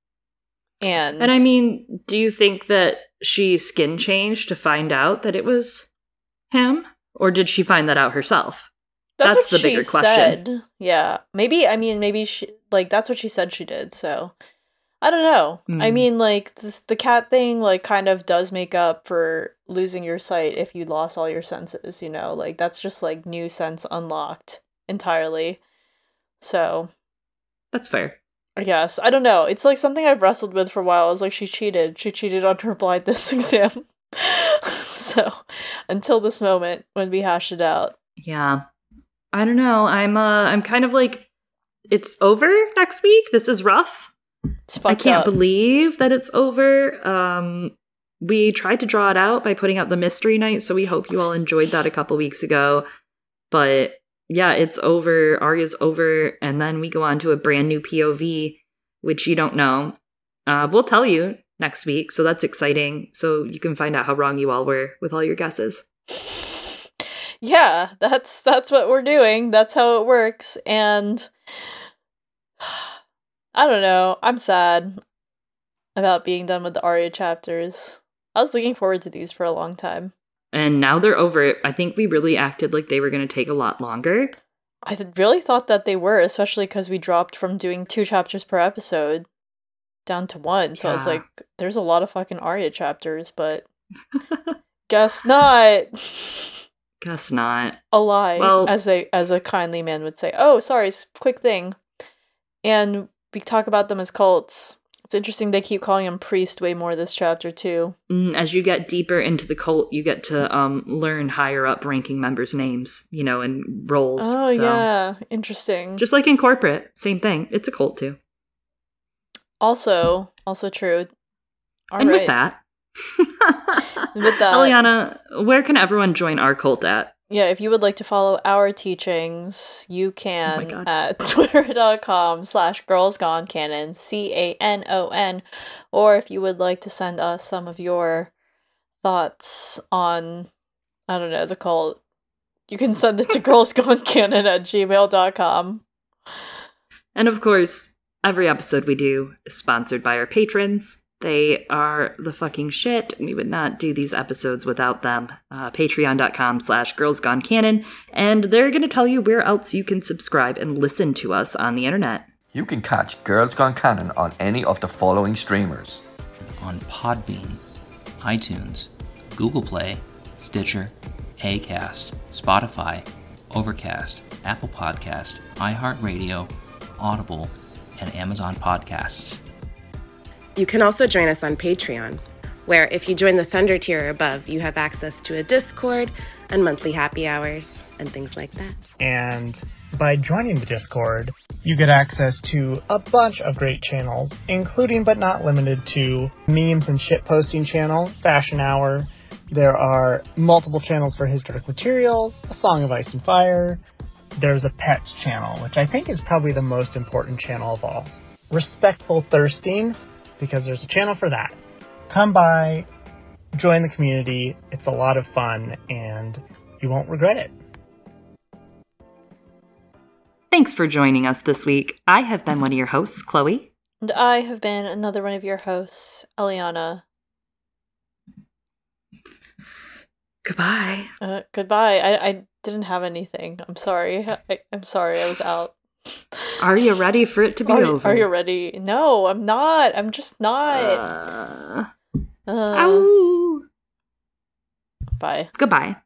And... And I mean, do you think that she skin changed to find out that it was him? Or did she find that out herself? That's, that's what the she bigger question. Said. Yeah. Maybe, I mean, maybe she, like, that's what she said she did, so. I don't know. Mm. I mean, like, this, the cat thing, like, kind of does make up for losing your sight if you lost all your senses, you know? Like, that's just, like, new sense unlocked entirely. So. That's fair. I guess. I don't know. It's, like, something I've wrestled with for a while. It's like, she cheated. She cheated on her blindness exam. So, until this moment when we hashed it out. Yeah. I don't know. I'm uh I'm kind of like, it's over next week. This is rough. I can't up. believe that it's over. Um we tried to draw it out by putting out the mystery night, so we hope you all enjoyed that a couple weeks ago. But yeah, it's over. Arya's over, and then we go on to a brand new P O V, which you don't know. Uh we'll tell you next week, so that's exciting. So you can find out how wrong you all were with all your guesses. Yeah, that's that's what we're doing. That's how it works. And I don't know. I'm sad about being done with the Arya chapters. I was looking forward to these for a long time. And now they're over. I think we really acted like they were going to take a lot longer. I th- really thought that they were, especially because we dropped from doing two chapters per episode down to one. So yeah. I was like, there's a lot of fucking Arya chapters, but guess not. Guess not. A lie, well, as they as a kindly man would say. Oh, sorry, quick thing. And we talk about them as cults. It's interesting they keep calling him priest way more this chapter, too. As you get deeper into the cult, you get to um, learn higher up ranking members' names, you know, and roles. Oh, so. yeah. Interesting. Just like in corporate. Same thing. It's a cult, too. Also, also true. All and right. with that, with that, Eliana, where can everyone join our cult at? Yeah, if you would like to follow our teachings, you can oh at twitter.com slash girlsgonecanon, C A N O N, or if you would like to send us some of your thoughts on, I don't know, the cult, you can send it to girlsgonecanon at gmail dot com. And of course, every episode we do is sponsored by our patrons. They are the fucking shit. We would not do these episodes without them. Uh, Patreon.com slash Girls Gone Canon. And they're going to tell you where else you can subscribe and listen to us on the internet. You can catch Girls Gone Canon on any of the following streamers. On Podbean, iTunes, Google Play, Stitcher, Acast, Spotify, Overcast, Apple Podcast, iHeartRadio, Audible, and Amazon Podcasts. You can also join us on Patreon, where if you join the Thunder tier or above, you have access to a Discord and monthly happy hours and things like that. And by joining the Discord, you get access to a bunch of great channels, including but not limited to memes and shitposting channel, Fashion Hour. There are multiple channels for historic materials, A Song of Ice and Fire. There's a pets channel, which I think is probably the most important channel of all. Respectful Thirsting, because there's a channel for that. Come by, join the community. It's a lot of fun, and you won't regret it. Thanks for joining us this week. I have been one of your hosts, Chloe. And I have been another one of your hosts, Eliana. Goodbye. Uh, goodbye. I, I didn't have anything. I'm sorry. I, I'm sorry. I was out. Are you ready for it to be are, over? Are you ready? No, I'm not. I'm just not. Uh, Uh, ow. Bye. Goodbye.